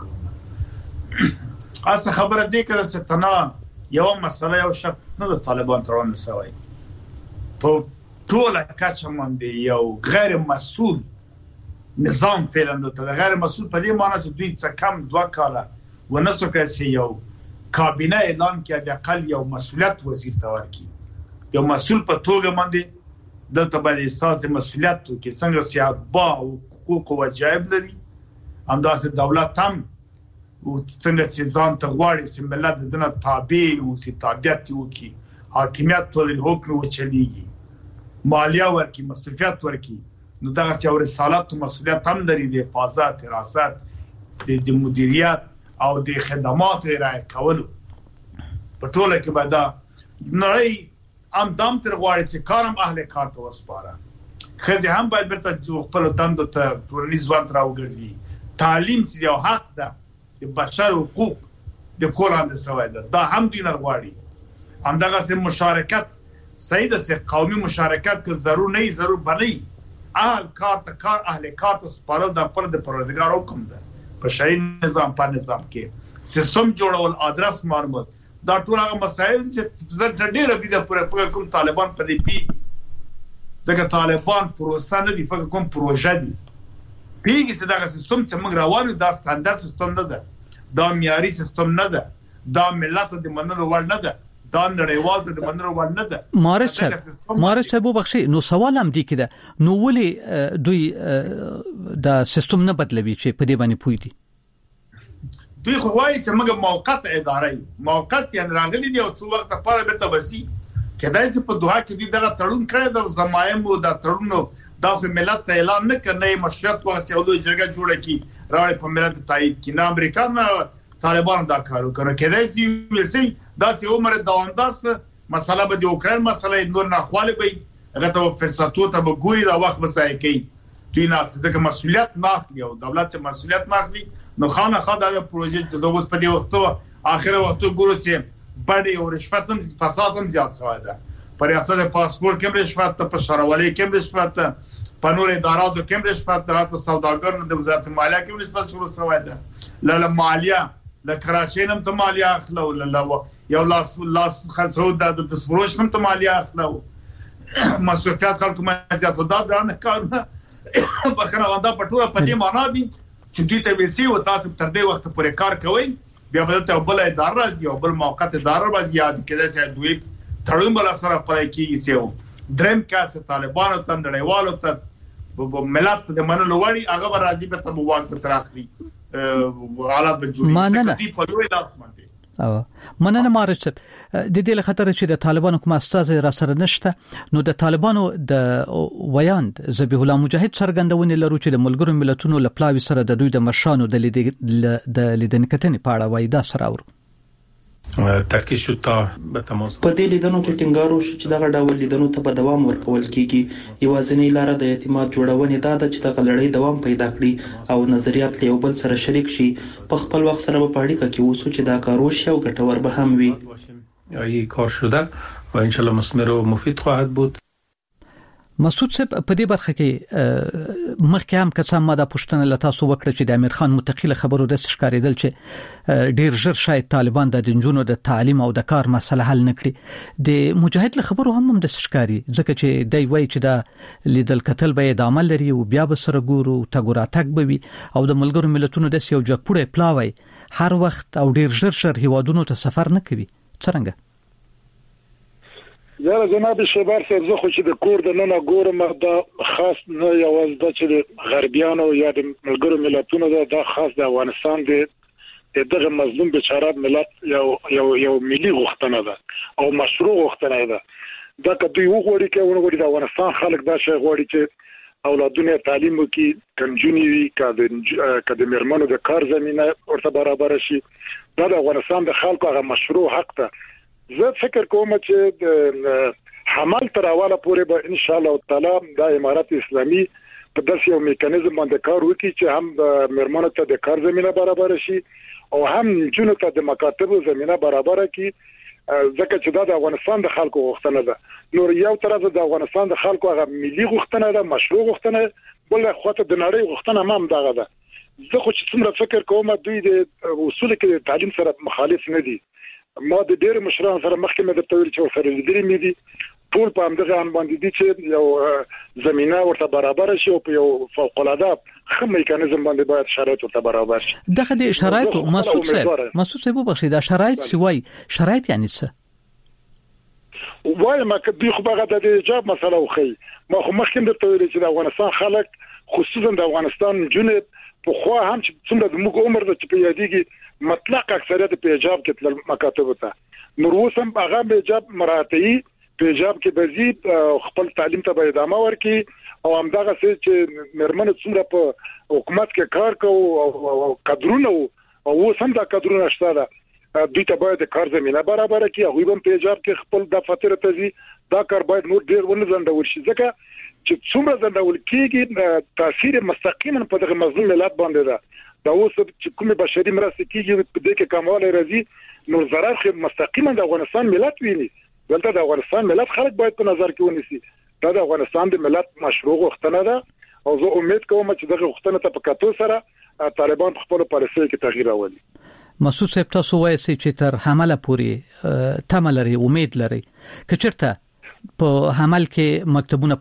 کوم اصل خبره دې کړه چې تنا یو مسله یو شک نه د طالبان ترونه سوي په ټول کچه باندې یو غیر مسؤل نظام فعلا د غیر مسؤل په دې معنی چې دوی څه کم 2 کاله ونسو کړي یو کابینه اعلان کړي د اقل یو مسؤلیت وزیر ته ورکړي یو مسؤل په توګه باندې دلته باندې احساس د مسؤلیت کې څنګه سیاده او حقوق او واجب لري همداسې دولت هم او څنګه چې ځان ته غواړي چې ملت دنه تابع او سي تابعیت وکړي حاکمیت ټول حکم وچليږي مالیه ورکی مصرفیات ورکی نو دغه یو رسالت او مسؤلیت هم لري د حفاظت حراست د مدیریت او د خدمات ارائه کولو په ټوله کې بعد نړۍ هم دام تر غواړي چې کارم اهل کار ته وسپاره خزي هم باید برته خپل دند ته ټولنیز ځوان راوګرځي تعلیم چې یو حق ده د بشر حقوق د کولان د سواد دا هم دی نه غواړي هم دغه سم مشارکت سیده سے قومي مشارکت که ضرور نه ضرور بنئ اهل کار ته کار اهل کار ته سپارل د پر د پروردګار حکم ده په شری نظام په نظام کې سیستم جوړول ادرس معلومات دا ټول هغه مسایل چې زړه ډېر بي د پر فکر کوم طالبان په دې پی ځکه طالبان پروسه نه دی فکر کوم پروژه دی پیږي چې دا سیستم چې موږ روانو دا ستاندرد سیستم نه ده دا معیاري سیستم نه ده دا ملت د منلو وړ نه ده دا نړیوال د منرو باندې ده مارچ صاحب بخشي نو سوال هم دی کده نو ولي دوی دا سیستم نه بدلوي چې په دې باندې پوي دي دوی خو وايي چې موږ موقت ادارې موقت یې راغلي دی او څو وخت لپاره بیرته وسی کله چې په دوه کې دوی دغه تړون کړی د زمایم او د تړونو د ملت اعلان نه کړي مشروعیت واسطه د جرګه جوړه کی راوړي په ملت تایید کې نه امریکا نه طالبان دا کارو کوي کله چې وسی دا چې عمر دوامدار مسله به د اوکران مسله نور نه خاله به هغه ته فرصتو ته به ګوري دا وخت بسای کوي دوی نه ځکه مسؤلیت نه اخلي او دولت مسؤلیت نه اخلي نو خانه خدای پروژې چې د اوس په دې وخت اخر وخت ګورو چې بډې او رشوت هم فساد هم زیات شوی ده پر اساس پاسپورت کې رشوت په شهروالۍ کې رشوت په نور اداراتو کې رشوت د سوداګرو د وزارت مالیه کې رشوت شروع شوی ده له مالیه له کراچۍ هم ته مالیه اخلو له یو لاس خلصو د سپروش هم ته مالیه اخلو مسؤلیت خلکو مې زیات ده نه کارونه بخنه غونډه پټوره پټي معنا دي چې دوی ته وسی او تاسو تر دې وخت پورې کار کوئ بیا به ته بل اداره راځي او بل موقت اداره راځي یاد کړه چې دوی تړون بل سره پای کیږي چې درم کاس طالبانو ته نړیوالو ته ملت د منلو وړي هغه راځي په تبوان په تراخري حالات به جوړي دي په لوی لاس باندې او مننه مارچ د دې له خطر چې د طالبانو کوم استاد را سره نشته نو د طالبانو د ویاند ذبیح الله مجاهد څرګندونه لرو چې د ملګرو ملتونو له پلاوی سره د دوی د مشرانو د لیدنکتنې په اړه وایي دا سره ورو تاکید شو تا به تماس په دې لیدنو کې ټینګار وشو چې دغه ډول لیدنو ته به دوام ورکول کیږي یوازینی لار د اعتماد جوړونې دا چې د غلړې دوام پیدا کړي او نظریات له یو بل سره شریک شي په خپل وخت سره په اړیکه کې اوسو چې دا کار وشي او ګټور به هم وي این کار شده و ان شاء الله مثمر و مفید خواهد بود. مسعود صاحب په دې برخه کې مخکې هم کڅم ماده پښتنه لتا سو وکړه چې د امیر خان متقیله خبرو د ښکارېدل چې ډیر ژر شاید طالبان د جنونو د تعلیم او د کار مسله حل نکړي د مجاهد له خبرو هم د ښکاری ځکه چې دای وای چې د لیدل کتل به د عمل لري او بیا به سره ګورو تګورا تک به وي او د ملګرو ملتونو د سیو جګپوړې پلاوي هر وخت او ډیر ژر هیوادونو ته سفر نه کوي څنګه یا جناب شبار صاحب زه خو چې د کور د نن ګورم دا خاص نه یوازې د چې غربیانو یا د ملګرو ملتونو دا خاص د افغانستان د دغه مظلوم بیچاره ملت یو ملي غوښتنه ده او مشروع غوښتنه ده دا کدی وګوري کې ونغوري د افغانستان خلک دا شی غواړي چې اولادونه تعلیم وکړي کنجونی وي کده مرمنو د کار زمينه ورته برابر شي دا د افغانستان د خلکو هغه مشروع حق ده زه فکر کوم چې د حمل تر اوله پورې به ان شاء الله تعالی د امارات اسلامي په داسې یو میکانیزم باندې کار وکړي چې هم د مرمنو ته د کار زمينه برابر شي او هم جنونو ته د مکاتبو زمينه برابر کړي ځکه چې دا د افغانستان د خلکو غوښتنه ده نور یو طرف د افغانستان د خلکو هغه ملي غوښتنه ده مشروع غوښتنه بل خواته د نړۍ غوښتنه هم دغه ده زه خو چې څومره فکر کوم دوی د اصول کې تعلیم سره مخالف نه دي ما د ډېر مشرانو سره مخکې مې د تویل چې سره لیدلې مې دي ټول په همدغه ان باندې دي چې یو زمينه ورته برابر شي او په یو فوق العاده خو میکانیزم باندې باید شرایط ورته برابر شي دغه د شرایط مسعود صاحب بخښي دا شرایط سوي شرایط یعنی څه وای ما کدي خو هغه د ایجاب مسله وخی ما خو مخکې د تویل چې د افغانستان خلک خصوصا د افغانستان جنوب په خو هم چې څومره د موږ عمر د چې په یادېږي مطلق اکثریت په ایجاب کې تل مکاتب ته نور وسم هغه به ایجاب مراتعي په ایجاب کې بزید خپل تعلیم ته به ادامه ورکړي او همدغه چې مرمنه څومره په حکومت کې کار کوي او قدرونه او وسم دا قدرونه شته دوی ته باید کار زمينه برابر کړي هغه هم په ایجاب کې خپل د فتره تزي دا کار باید نور ډیر ونه زندول شي ځکه چې څومره زندول کېږي تاثیر مستقیما په دغه مظلوم ملت باندې ده دا اوس چې کومه بشري مرسته کیږي په دې کې کمواله راځي نو ضرر خو مستقیما د افغانستان ملت ویني دلته د افغانستان ملت خلک باید په نظر کې ونیسي دا د افغانستان د ملت مشروع غوښتنه ده او زه امید کوم چې دغه غوښتنه ته په کتو سره طالبان په خپل پالیسي کې تغییر راولي مسعود صاحب تاسو وایي چې تر حمله پورې تمه لري امید لري کچرته په حمل کې مکتبونه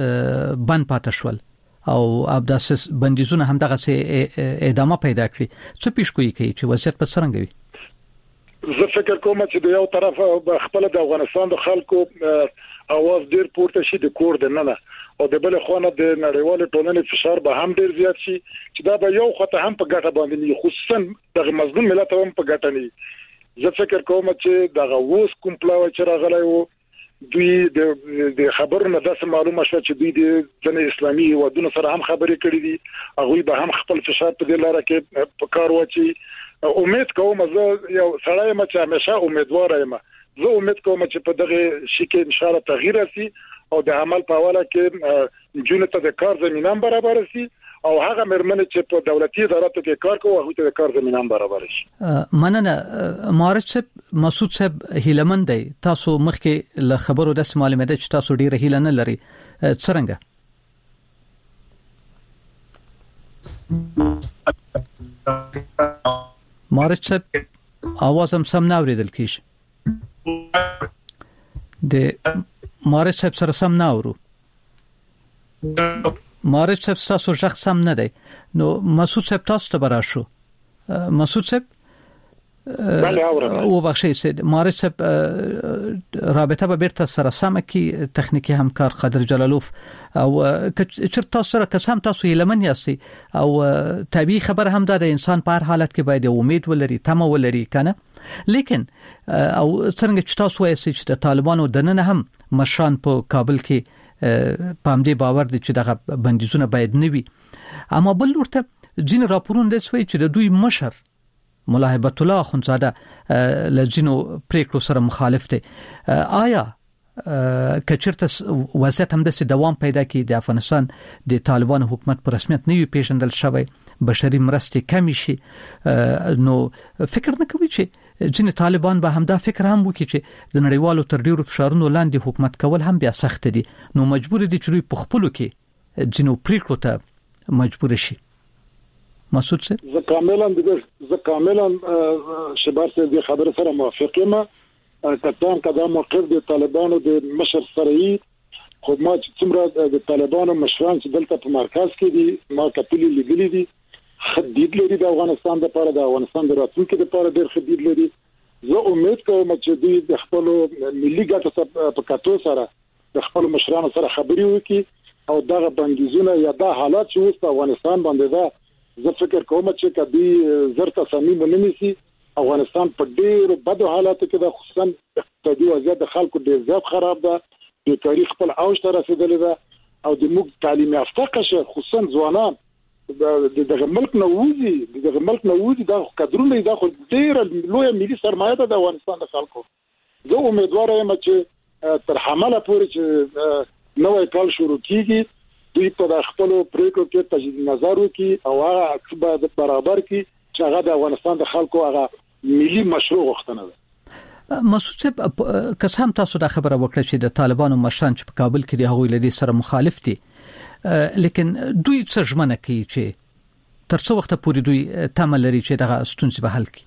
بند پاتې شول او ابداسس بندیزونه هم دغه ادامه پیدا کړی څه پیشګویي کوي چې وضعیت په څنګه وي زه فکر کوم چې د یو طرف خپل د افغانستان د خلکو اواز ډیر پورته شي د کور د ننه او د بل خوانه د نړیوال ټولنې فشار به هم ډیر زیات شي چې دا به یو خطه هم په ګټه باندې نه خصوصا د مظلوم ملت هم په ګټه نه زه فکر کوم چې دغه ووس کوم پلاوی چې راغلی وو دوی د خبرونو داسې معلومه شو چې دوی د ځنې اسلامي ودونو سره هم خبرې کړې دي هغه به هم خپل فشار په دې لاره کې په کار واچي امید کوم زه یو سړی یم چې همیشه امیدوار یم زه امید کوم چې په دغه شي کې ان شاء الله تغییر راسي او د عمل په حواله کې جنونو ته د کار زمينه برابر شي او هغه مرمنه چې په دولتي اداراتو کې کار کوي هغه ته د کار زمينه برابر شي مننه مارچ صاحب مسعود صاحب هیلمن دی تاسو مخکې له خبرو د معلومات چې تاسو ډیره هیله نه لري څنګه مارچ صاحب आवाज هم سم نه اوریدل کیږي د مارچ صاحب سره سم نه اورو مارچ صاحب تاسو ځخ سم نه دی نو مسعود صاحب تاسو ته براشو مسعود صاحب بله اورم او بخشي سید مارج صاحب رابطه به بیرته سره سم کی تخنیکی همکار قادر جلالوف او چرته سره قسم تاسو یلمن یاستي او طبيعي خبر هم ده انسان په هر حالت کې باید امید ولري تمه ولري کنه لیکن او څنګه چې تاسو وایئ چې د طالبانو دننه هم مشران په کابل کې پام دې باور دي چې دغه بندیزونه باید نوي اما بل ورته ځین راپورونه د سوي چې د دوی مشر مولا هیبت الله اخونزاده لجنو پریکړو سره مخالف دي آیا کچرته وضعیت هم د دوام پیدا کی د افغانستان د طالبان حکومت پر رسمیت نه پیژندل شوی بشري مرستې کمی شي نو فکر نه کوي چې ځینې طالبان به همدا فکر هم وکړي چې د نړیوالو تر ډیرو فشارونو لاندې حکومت کول هم بیا سخت دي نو مجبور دي چې په خپلو کې ځینو پریکړو ته مجبور شي مسعود صاحب زه کاملا شباب سره د خبره سره موافق یم کتان قدم موقف د طالبانو د مشر سره خو ما چې څومره د طالبانو مشران چې دلته په مرکز کې دي ما کتلې لیدلې دي خدید لري د افغانستان لپاره د افغانستان د راتلونکي لپاره ډېر خدید لري زه امید کوم چې دوی د خپل ملي ګټو په کتو سره د خپل مشرانو سره خبري وکړي او دغه بندیزونه یا د حالات چې اوس په افغانستان باندې ده زه فکر کوم چې کدي زر تصمیم ونیسي افغانستان په ډېر بد حالاتو کې د خصوصا اقتصادي وضعیت د خلکو ډېر زیات خراب ده د تاریخ خپل اوج ته رسیدلی ده او د موږ تعلیم یافته قشر خصوصا ځوانان دغه ملک نووزي د کډرونه د ډېر لوی ملي سرمایه ده د افغانستان د خلکو زه امیدوار یم چې تر حمله پورې چې نوې کال شروع کیږي دوی په خپل پریکړو کې تجدید نظر وکړي او هغه عقبه برابر کړي چې هغه د افغانستان د خلکو هغه ملي مشروع غوښتنه ده مسعود صاحب قسم تاسو د خبره وکړه چې د طالبانو مشران چې په کابل کې د هغوی لدی سره مخالف دي لیکن دوی څه ژمنه کوي چې تر څو وخت پورې دوی تمه لري چې دغه ستونزې به حل کړي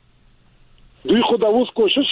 دوی خو دا اوس کوشش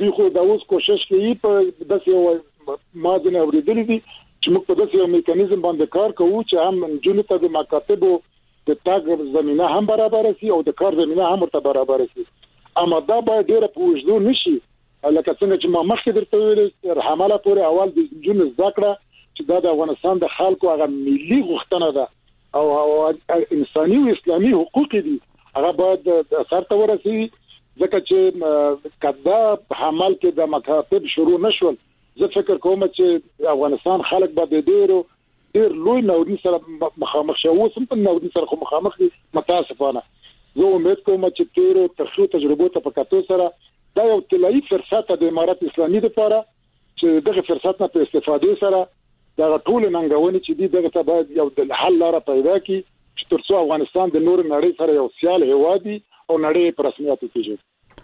کوي په داسې یو ماده نه اوریدلې دي چې موږ په داسې یو میکانیزم باندې کار کوو چې هم جنونو ته د مکاتبو د تاګ زمينه هم برابر شي او د کار زمينه هم ورته برابر شي اما دا باید ډېر پوښتنه نشي لکه څنګه چې ما مخکې درته ویل حمله پورې اول د جون ذکر چې دا د افغانستان د خلکو هغه ملي غوښتنه ده او انساني او اسلامي حقوق دي هغه باید اثر ته ورسي ځکه چې کدا حمل کې د مکاتب شروع نشول زه فکر کوم چې افغانستان خلک به ډېر لوی نوړي سره مخامخ شوو سم په نوړي سره مخامخ دي متاسفانه زه امید کوم چې تیرو ترخو تجربو ته په کتو سره دا یو طلایي فرصت د امارات اسلامي لپاره چې دغه فرصت نه په استفادې سره دا ټول ننګونې چې دغه ته باید یو د حل لاره پیدا کړي چې ترڅو افغانستان د نور نړۍ سره یو سیال هوادي او نړۍ په رسمیت وپیژني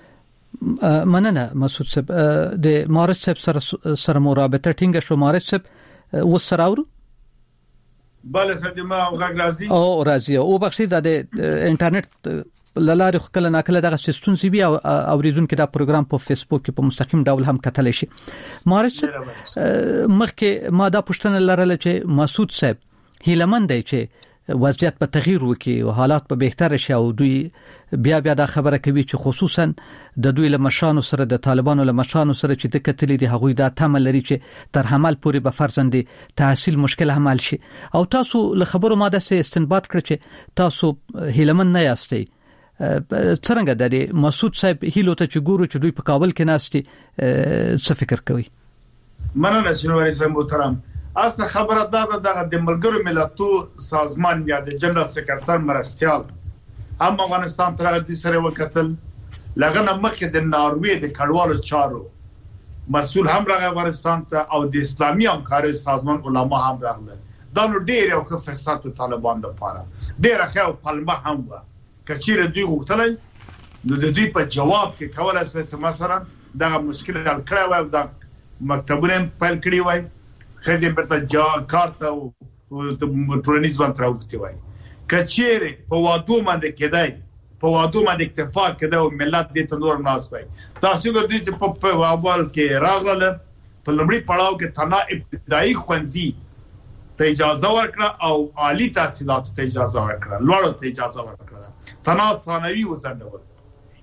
مننه مسعود صاحب د مارج صاحب سره مرابطه ټینګه شو مارج صاحب وسراورو بله سدما غږ راځي او راځي او بخښي د انټرنیټ لاره خپل ناکله دغه سیستم سی بي اوریدونکو دا پروګرام په فیسبوک کې په مستقیم ډول هم کتلی شي مارج مخکې ما دا پوښتنه لرله چې مسعود صاحب هیلمن دی چې وضعیت په تغییر وکړي او حالات په بهتر شي او دوی بیا دا خبره کوي چې خصوصا د دوی له مشرانو سره د طالبانو له مشرانو سره چې د کتلې دي هغوی دا تمه لري چې تر حمل پورې به فرزند تحصیل مشکل حل شي او تاسو له خبرو ماده سه استنباط کړ چې تاسو هیلمن نه یاستئ څنګه د مسعود صاحب هیلو ته چې ګورو چې دوی په کابل کې ناستي څه فکر کوي مننه شنواری صاحب محترم اصل خبره دا د ملګرو ملتونو سازمان یا د جنرال سکرټر مرستيال هم افغانستان تر دې سره وکتل لغه مخکې د ناروې د کډوالو چارو مسول هم راغی افغانستان ته او د اسلامي همکارۍ سازمان علما هم راغله دا نو ډېر یو ښه فرصت طالبان لپاره ډېر ښه پلمه هم و کچېره دوی غوښتل نو د دوی په جواب کې کولای شي مثلا دا مشکل حل کړی و دا مکتبونه پیل کړی وای خزي برته کارته او ټولنیز باندې راوځي وای کچېره په وادو باندې کېدای په وادو باندې اتفاق کېدای او ملت دې ته نور ناس وای تاسو د دې په اول کې راغله په لمړي پړاو کې تنا ابتدایي خوندزي ته اجازه ورکړه او عالی تحصیلات ته اجازه ورکړه لوړو ته اجازه ورکړه تنا ثانوي وسندول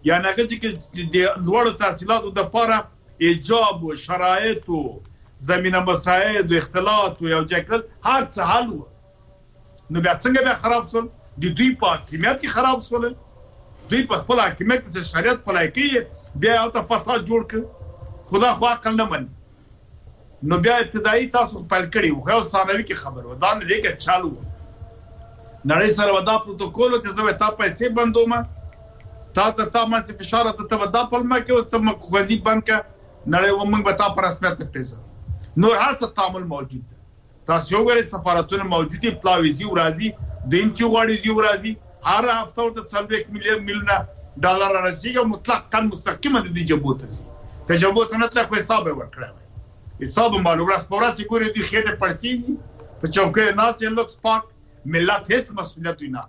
یا نه چې د لوړ تحصیلاتو د لپاره ایجاب او شرایط او زمينه مساعد او اختلاط او یو ځکل هر څه حل و نو بیا څنګه به خراب شول د دوی په حکومت کې خراب شول دوی په خپل حکومت کې شریعت پلي کوي بیا او فساد جوړ کړ خدا خو عقل نه من نو بیا ابتدایي تاسو خپل کړی خو ثانوي کې خبر و دا نه دی کې چالو نړۍ سره ودا پروتوکول چې زه ته پیسې بندوم تا ما څه فشار ته ودا پلمه کې او ته مخوځي بانک نړۍ ومنګ به تا پر رسمیت پیسې نور هر څه تعامل موجود تاسو یو غره سفارتونه موجودي پلاویزي ورازي دیم چې غواړي زی ورازي هر هفته ورته 3 میلیون ډالر راځي مطلقاً مستقیما د جبوت دي ته جبوت نه تل حساب ورکړای حساب معلومه سپوراسي کوي د خېټه پړسي په چوکۍ ناس یې لوکس پاک ملت هیڅ مسؤلیت نه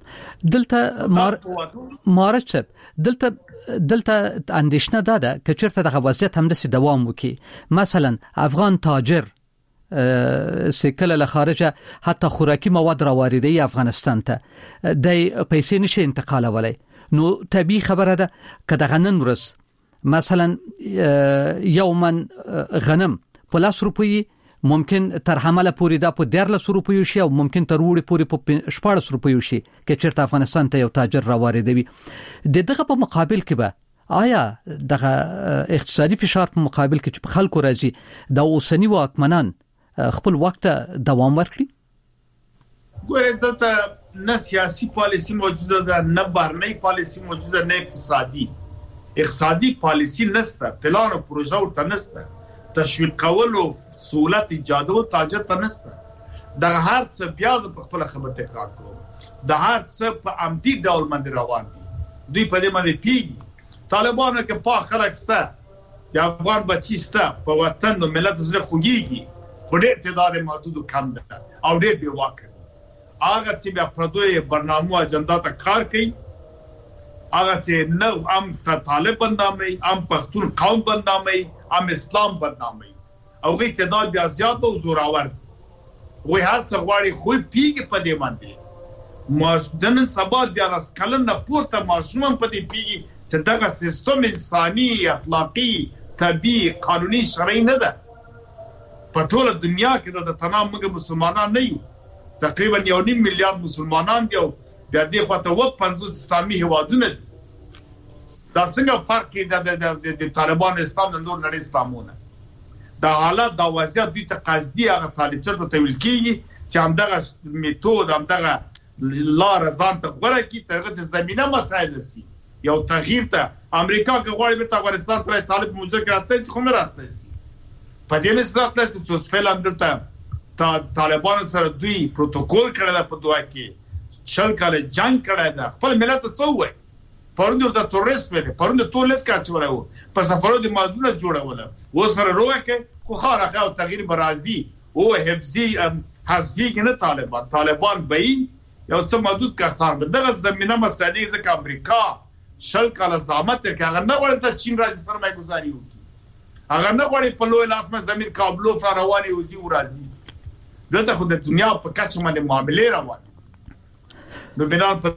دلته مارچ دلته اندیشنه ده که چیرته د وضعیت هم د دوام وکي مثلا افغان تاجر سکل له خارجه حتی خوراکي مواد را واردوي افغانستان ته د پیسې نشي انتقالولای نو طبيعي خبره ده که د غنن ورس مثلا یوما غنم په 10 روپۍ ممکن تر حمله پوری دا په 13 روپۍ شي او ممکن تر وړي پوری په 14 روپۍ شي که چیرته افغانستان ته یو تاجر را واردوي دغه په مقابل کې به آیا دغه اقتصادي فشار په مقابل کې چې خلکو راځي د اوسنی واکمنان خپل وخت دوام ورکړي ګوره دلته نه سیاسي پالیسی موجوده ده نه بهرنۍ پالیسی موجوده نه اقتصادي پالیسی نشته پلان او پروژه ورته نشته تشویق کول او سہولت ایجادول تاجر ته نشته د هر څه بیا په خپل خبر تکرار کوم د هر څه په عمدي ډول باندې روان دي دوی په دې باندې پیږي طالبانو کې په خلک سته د افغان بچی سته په وطن او ملت سره خوږيږي خو ډېر تعداد محدود کم ده او ډېر بې واکه هغه چې بیا پردوی برنامو اجنډا ته کار کوي هغه چې نو ام طالب بندامي ام پښتون قوم بندامي ام اسلام بدنامي او غي تعداد بیا زیات او زوراور وي هر څه غواړي خو پیګ په دې باندې ماشدن سبا بیا راس کلن نه پورته ماشوم په دې پیګ چې دغه سیستم انساني اخلاقی طبيعي قانوني شرعي نه ده په ټوله دنیا کې د تمام موږ مسلمانان نه یو تقریبا 1.5 میلیارډ مسلمانان دي بیا دې خواته 50 اسلامي هوادونه دا څنګه فرق دی د طالبان اسلام د نور نړۍ اسلامونه دا حالت دا وضعیت دوی ته قصدي هغه طالبچو ته ویل کیږي چې همدغه میتود همدغه لار ځان ته غوړه کی ترغه زمينه مسائل سي یو تغییر ته امریکا کې غواړي په افغانستان پر طالب مذاکرات ته خو مراتب سي په دې نسبت چې فعلا دلته طالبان سره دوی پروتوکول کړل په دوه کې شل کال جنگ کړی دا خپل ملت ته وای پروند د تورست په پروند تورلس کا چوراو په سفرو د مادونه جوړول و سره روکه خو خارخه او تغییر برازي او حفظي حذفي کنه طالبان بین یو څه محدود کسان دغه زمينه مسالې ځکه امریکا شل کال زعامت کوي نه ورته چین راځي سرمایه گذاري وکړي هغه نه غواړي په لوی لاس مې زمير کابلو فرواني وزي ورازي دلته خو د دنیا په کچه باندې معاملې روان نو بنا په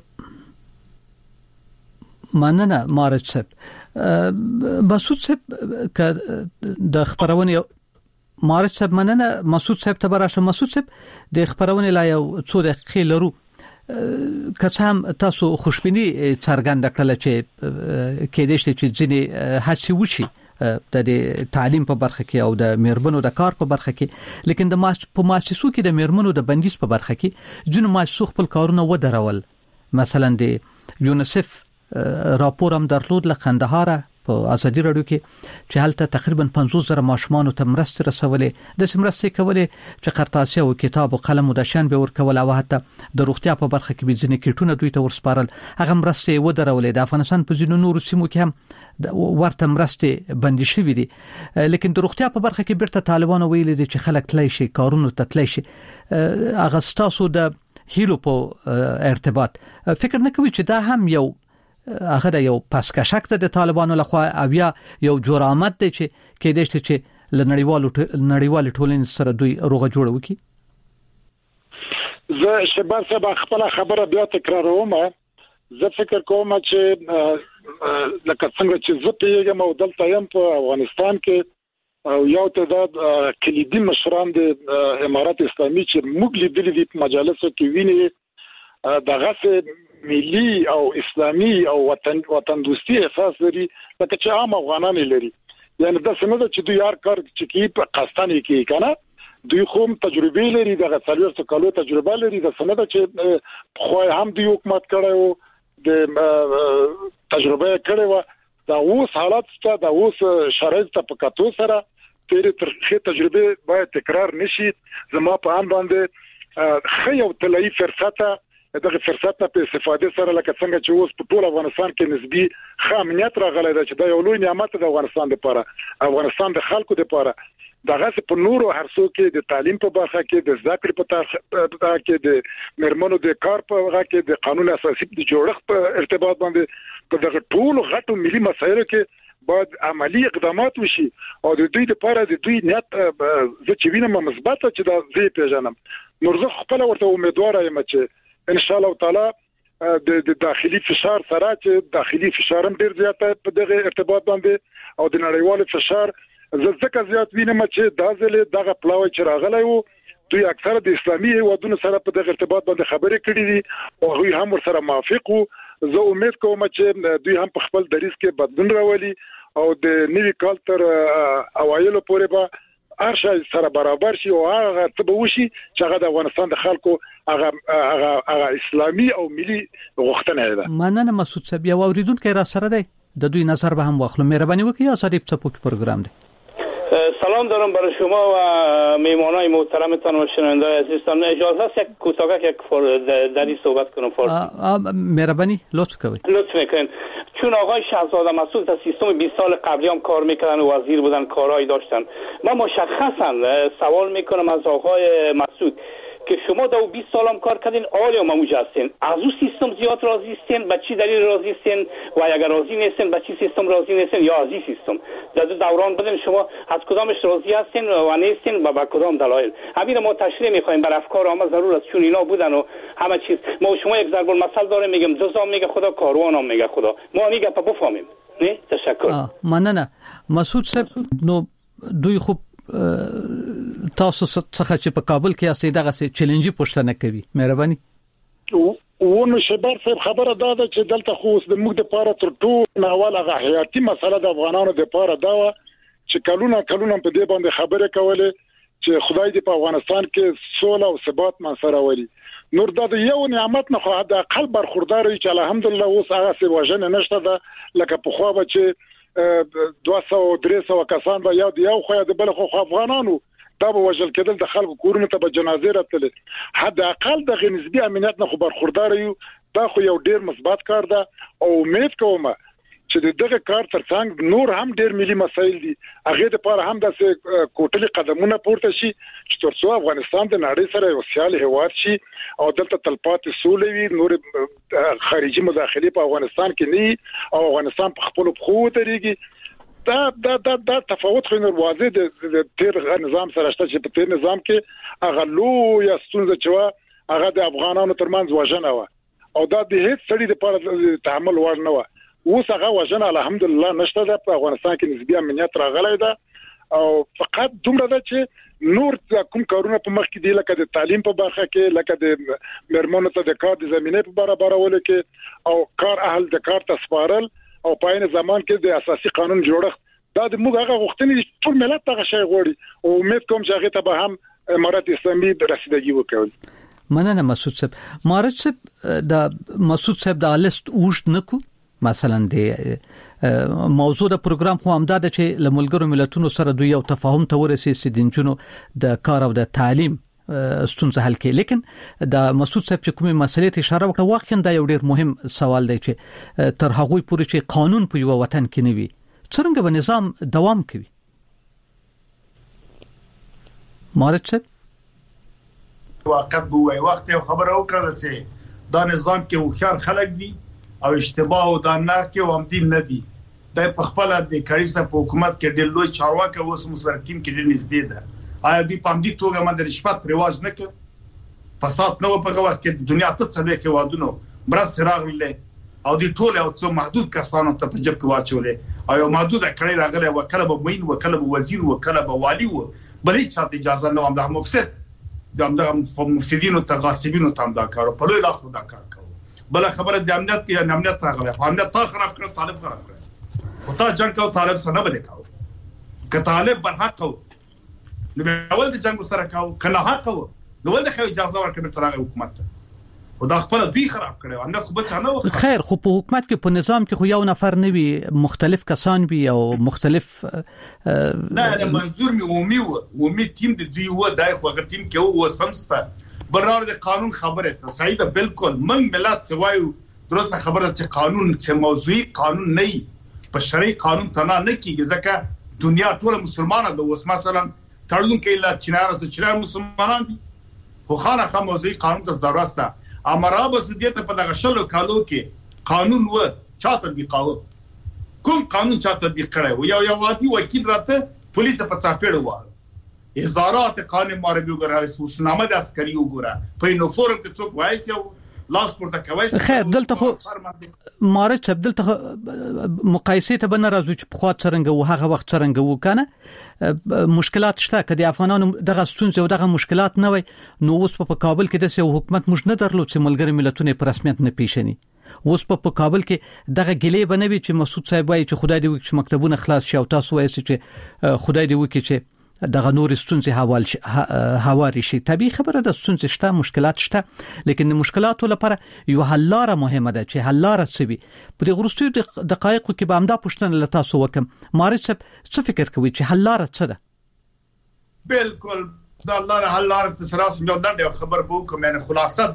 مننه مارچ صاحب مسعود صاحب ک د خبرونه مارچ صاحب مننه مسعود صاحب ته براشه مسعود صاحب د خبرونه لا یو څو دقیقې لرو که هم تاسو خوشبینی څرګنده کړل چې کې دې چې ځینې هڅې وشي د تعلیم په برخه کې او د میرمنو د کار په برخه کې لیکن د په مؤسسو کې د میرمنو د بندیز په برخه کې جن مؤسسو خپل کارونه ودرول مثلا د یونیسف راپور هم درلود له قندهار په ازادي رادیو کې چې هلته تقریبا 50,000 ماشومان ته مرسته رسولې د سمرسته کولې چې قرطاسي او کتاب او قلم او د شان به ورکول او حتی د روغتیا په برخه کې به ځینې کیټونه دوی ته ورسپارل هغه مرسته ودرولې د افغانستان په ځینو نورو سیمو کې هم ورته مرسته بندي شوې دي لیکن د روغتیا په برخه کې بیرته طالبان ویل دي چې خلک تلای شي کارونه تلای شي هغه ستاسو د هیلو په ارتباط فکر نه کوي چې دا هم یو هغه د یو پاسکشک د طالبانو لخوا او یا یو جرامت دی چې کې دې چې لنړیوال ټولنې سره دوی روغه جوړ وکي زه شباب صاحب خپل خبره بیا تکراروم زه فکر کوم چې لکه څنګه چې زه پیږم او دلته یم په افغانستان کې او یو تعداد کلیدي مشران د امارات اسلامي چې موږ لیدلي دي په مجالسو کې ویني دغه ملي او اسلامي او وطن دوستي احساس لري لکه چې عام افغانان لري یعنی دا څنګه چې دوی یار کار چې کې په قسطنی کې کنه دوی خو تجربه لري دغه 40 کالو تجربه لري دا څنګه چې خو هم دوی حکومت کړو د تجربه کړې و دا اوس حالات ته دا اوس شرایط ته په کتو سره ترخه تجربه باید تکرار نشي زما په ان باندې خیو تلای فرصته دغه فرصت په استفاده سره لکه څنګه چې اوس په ټول افغانستان کې نسبی خامنیت راغلی دا چې دا یو لوی نعمت د افغانستان لپاره افغانستان د خلکو لپاره دغه په نورو هرڅو کې د تعلیم په برخه کې د ذکر په برخه کې د مرمنو د کار په برخه کې د قانون اساسي د جوړښت په ارتباط باندې په دغه ټول غټو ملي مسایلو کې باید عملی اقدامات وشي او د دوی لپاره د دوی نیت زه چې وینم مثبت چې دا زی پیژنم نور زه خپل ورته امیدوار یم چې ان شاء الله تعالی د داخلي فشار سره چې داخلي فشار هم ډیر زیات په دغه ارتباط باندې او د نړیوال فشار زکه زیات وینم چې دا ځله دغه پلاوی چې راغلی وو دوی اکثره د اسلامي هیوادونو سره په دغه ارتباط باندې خبرې کړې دي او هغوی هم ورسره موافق وو زه امید کوم چې دوی هم په خپل دریځ کې بدلون راولي او د نوي کال تر اوایلو پورې به هر شي سره برابر شي او هغه څه به وشي چې هغه د افغانستان د خلکو هغه اسلامي او ملي غوښتنه ده. مننه مسعود صاحب یو اوریدونکو را سره دی د دوی نظر به هم واخلو. مهرباني وکړئ آزادی پڅپوک پروگرام دی. سلام دارم برای شما و میهمانای محترمتان و شنونده‌های عزیزتان. اجازه است یک کوتاه یک دری صحبت کنم فارسی؟ مهربانی لطف کنید. لطف میکنین. چون آقای شهزاده مسعود در سیستم 20 سال قبلی هم کار میکردن و وزیر بودن کارهایی داشتن. من مشخصا سوال میکنم از آقای مسعود که شما در 20 سال هم کار کردین عالی هم موجه هستین از اون سیستم زیاد راضی هستین به چی دلیل راضی هستین و اگر راضی نیستین به چی سیستم راضی نیستین یا از این سیستم در دوران بدین شما از کدامش راضی هستین و نیستین و با کدام دلایل همین ما تشریح میخوایم بر افکار ما ضرور است چون اینا بودن و همه چیز ما شما یک ضرب المثل داریم میگم جزا میگه خدا کاروان هم میگه خدا ما میگه پا بفهمیم نه تشکر مننه مسعود صاحب نو دوی خوب تاسو څخه چې په کابل کې اسې دغه چیلنجي پوښتنه کوي مهرباني ونه شبر صاحب خبره دا ده چې دلته خو د موږ د پاره تر ټولو اول هغه حیاتي مسله د افغانانو د پاره دا چې کلونه په دې باندې خبره کوله چې خدای دې په افغانستان کې سوله او ثبات منصور ولي نور دا یو نعمت نه خو د قلب برخوردار چې الحمدلله اوس هغه څه وژنه نشته ده لکه په خو به چې 200-300 کسان به یو خو د بل خو افغانانو دا به وژل کېدل د خلکو کورونو ته به جنازې راتلې حد اقل د نسبی امنیت نه خو برخوردار یو دا خو یو ډیر مثبت کار ده او امید کوم چې دغه کار ترڅنګ نور هم ډیر ملي مسایل دي هغه د پاره هم د کوټلي قدمونه پورته شي چې ترڅو افغانستان د نړۍ سره یو سیال هیواد شي او دلته تلپاتې سولې وي نور خارجي مداخله په افغانستان کې نه او افغانستان په خپل خو ته دا تفاوت خو نور واضح د تیر نظام سره شته چې په تیر نظام کې هغه لوی ستونزه چې هغه د افغانانو ترمنځ وژنه و او دا د هیڅ سړي لپاره تحمل وړ نه و اوس هغه وژنه الحمدلله نشته ده په افغانستان کې نسبی امنیت راغلی ده او فقط دومره ده چې نور کوم کارونه په مخ کې دي لکه د تعلیم په برخه کې لکه د مرمنو ته د کار د زمينه په برابرولو کې او کار اهل د کار تسپارل او په عین زمان کې د اساسي قانون جوړښت دا د موږ هغه غوښتنې ټول ملت ته شي غوړي او امید کوم چې هغه ته به هم امارات اسلامي رسیدګي وکړي مننه مسعود صاحب مارج صاحب د مسعود صاحب د لیست اوښ نکو مثلا د موضوع د پروګرام خو همدا د چې لملګرو ملتونو سره دوی یو تفاهم ته ورسېږي چې د جنونو د کار او د تعلیم ستونزه حل کړي لیکن د مسعود صاحب چې کومه مسلې ته اشاره وکړه واقعا دا یو ډیر مهم سوال دی چې تر هغه پورې چې قانون په یو وطن کې نه وي څنګه به نظام دوام کوي مارج صاحب وقت بوای وخت یو خبره وکړه چې دا نظام کې وخیار خلک دي او اشتباه او دا نه کې هم دي نه دي د خپل د کریسه په حکومت کې ډېر لوی چارواکي اوس مسرکیم کې ډېر نږدې ده آیا دی په دې توګه باندې رشوت رواج نه کوي فساد نو په هغه وخت کې دنیا ته څلې کې وادونو برس راغله او د ټول او څو محدود کسانو ته په جب کې واچولې او یو محدود کړي راغله وکړه به مين وکړه به وزیر وکړه به والی و بلې چاته اجازه نه هم د مفسد د مفسدینو ته غاصبینو ته دا کار په لوی لاس دا کار کوي بل خبره د امنیت کې امنیت راغله امنیت تا خراب کړ طالب خراب کړ او تا جنگ کو طالب سره نه بلې کاو که طالب بل حق نو اول د جنگ سره کاو کله حق نو ولې خو اجازه ورکړه تر حکومت ته خدا خپل دوی خراب کړو امنیت خو به څنګه وخت خیر خو په حکومت کې په نظام کې خو یو نفر نه وي مختلف کسان وي او مختلف نه منظور می اومي ټیم د دوی و دای خو هغه ټیم کې و سمسته برار د قانون خبره ته صحیح ده بالکل من ملت سوایو درسته خبره چې قانون چې موضوعي قانون نه په شرعي قانون تنه نه کیږي ځکه دنیا ټول مسلمانانه د اوس مثلا تړون کې لا چینار سره چینار مسلمانان دي خو خانه موضوعي قانون ته ضرورت ده امره بسدیته په دغه شلو کالو کې قانون و چا تطبیقاو کوم قانون چا تطبیق کړی یو وادي وکیل راته پولیس په چاپېړ و ازارات قانون ماربي وګرای سوشنامه د عسکري وګوره په یونیفورم کې څوک وایي یو لاس پورته کوي خیر دلته خو مارچ دلته مقایسه ته بنه راځو چې په خوا څرنګه و هغه وخت څرنګه و کنه مشکلات شته کدي افغانانو دغه ستونزې او دغه مشکلات نه وي نو اوس په کابل کې د سیو حکومت موږ نه درلود چې ملګری ملتونه په رسمیت نه پیښني اوس په کابل کې دغه ګلې بنوي چې مسعود صاحب وايي چې خدای دې وکړي چې مکتبونه خلاص شي او تاسو وایي چې خدای دې وکړي چې دغه نور ستونزې هواري شي طبيعي خبره د ستونزې شته مشکلات شته لیکن د مشکلاتو لپاره یو حل لاره مهمه ده چې حل لاره څه وي په دې غوښتنو دقایقو کې به امدا پوښتنه لته تاسو وکم مارچ څه فکر کوي چې حل لاره څه ده بالکل دا لاره حل لاره تسراس یو د خبر بو کوم نه خلاصه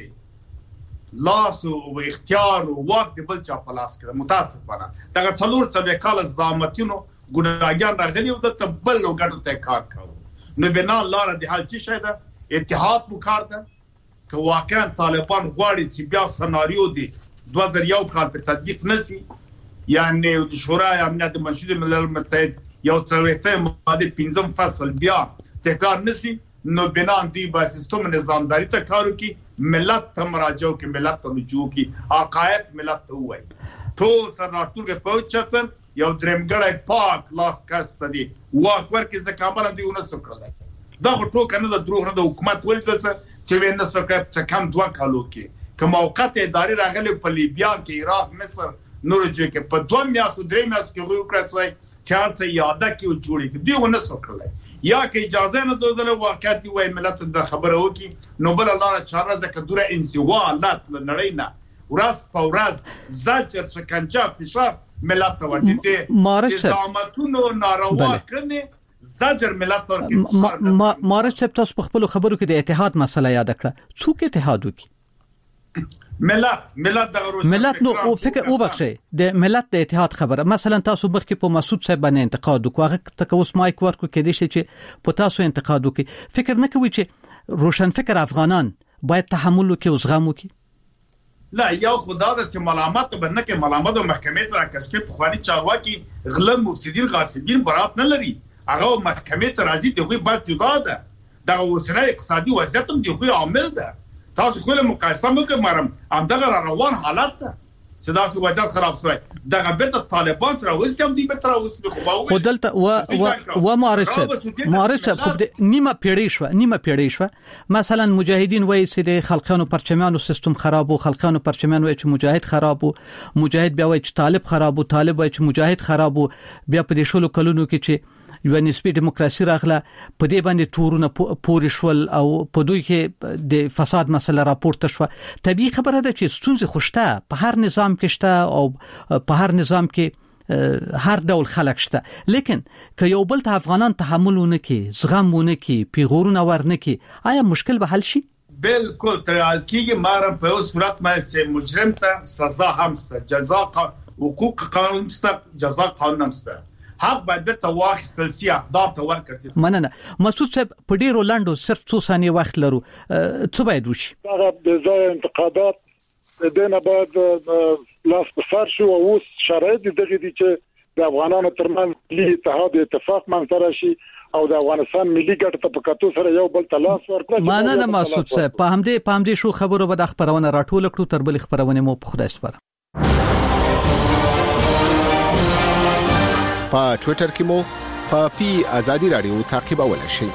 داسې لاس او اختیار او وخت د بل چا په لاس کې متاسفانه دا څلور کال زامتینو ګناګان راغلي او د تبل او ګټو ته کار کوي نو بنا لاره د حل چی شه ده اتحاد وکړ ده که واقعا طالبان غواړي چې بیا سناریو دی 2001 کال په تطبیق نسی یعنی د شورای امنیت مشورې ملل متحد یو څلورته ماده 15 فصل بیا تکرار نسی نو بنا دی با سیستم نظامداری ته کارو کی ملت ته مراجعه کی ملت ته رجوع کی عقاید ملت ته وای ټول سره راټول پوهچتن یو درمګړی پاک لاس کاسته دی واک ورکې زکامل دی ونه سکړل دا ټول کنه د دروغ نه د حکومت ولڅ چې وینې سکړل چې کم 2 کالو کې کوم اوقات اداري راغلي په لیبیا کې عراق مصر نور چې په 2 میاشتو 3 میاشتو کې وکړای چې څه یاده کې جوړې دی ونه سکړل یا کې اجازه نه دوله واقعیت دی وای ملت د خبره وکي نو بل الله چاره زکه دوره انزوا لات لنړی نه ورځ په ورځ زجر شکنجه فشار ملت ورته نظامتونو ناروا کړنه زجر ملت ورته مارچ تاسو په خپل خبرو کې د اتحاد مسله یاد کړه څوک اتحاد وکي ملت دغه ملت نو او فکر او بخشي د ملت د اتحاد خبره مثلا تاسو بخ کې په مسعود صاحب باندې انتقاد وکړه تک اوس مایک ورکو کې دي چې په تاسو انتقاد وکړي فکر نه کوي چې روشن فکر افغانان باید تحمل وکړي او زغم وکړي لا یو خدا د ملامت به نه کې ملامت او محکمې ته راکښ کې خواني چارواکي غلم مفسدين غاصبين برات نه لري هغه محکمې ته راځي دغه بحث جدا ده د اوسنۍ اقتصادي وضعیت هم دغه عامل ده تاسو خپل مقایسه وکړم هم دغه روان حالت ده چې تاسو وضعیت خراب شوی دغه بیت طالبان سره وسیم دی به تر اوسه خو دلته و مارچ خو نیمه پیړۍ شو مثلا مجاهدین وایي چې د خلقانو پرچمانو سیستم خراب او خلقانو پرچمان وایي چې مجاهد خراب او مجاهد بیا وایي چې طالب خراب او طالب وایي چې مجاهد خراب او بیا په دې شلو کلونو کې چې یو نسبی دیموکراسي راغله په دې باندې تورونه پورې شول او په دوی کې د فساد مسله راپورته شو طبيعي خبره ده چې ستونزې خوشته په هر نظام کې شته او په هر نظام کې هر ډول خلک شته لیکن که یو بل ته افغانان تحملونه کې زغمونه کې پیغورونه ورنه کې آیا مشکل به حل شي بالکل تر الکیږي مارم په صورت مې مجرم ته سزا همسته جزا حقوق قانون همسته جزا قانون همسته حق باید ته واخیستل سي اقدار ته ورکړي مننه مسعود صاحب په ډیرو لاندو صرف 2 ثانیې وخت لرو څه باید وشي هغه د ځای انتقادات دنه بعد لاس بسر شو او شرایط دغه دي چې د افغانانو ترمنځ ملي اتحاد اتفاق منځ راشي او د افغانستان ملي ګټه په کتو سره یو بل تلاش ورکړي مننه مسعود صاحب په همدې شو خبرو به د خبرونه راټول کړو تر بل خبرونه مو په خدای سپاره په ټوئیټر کې مو په پی ازادي رادیو تعقیبولای شئ.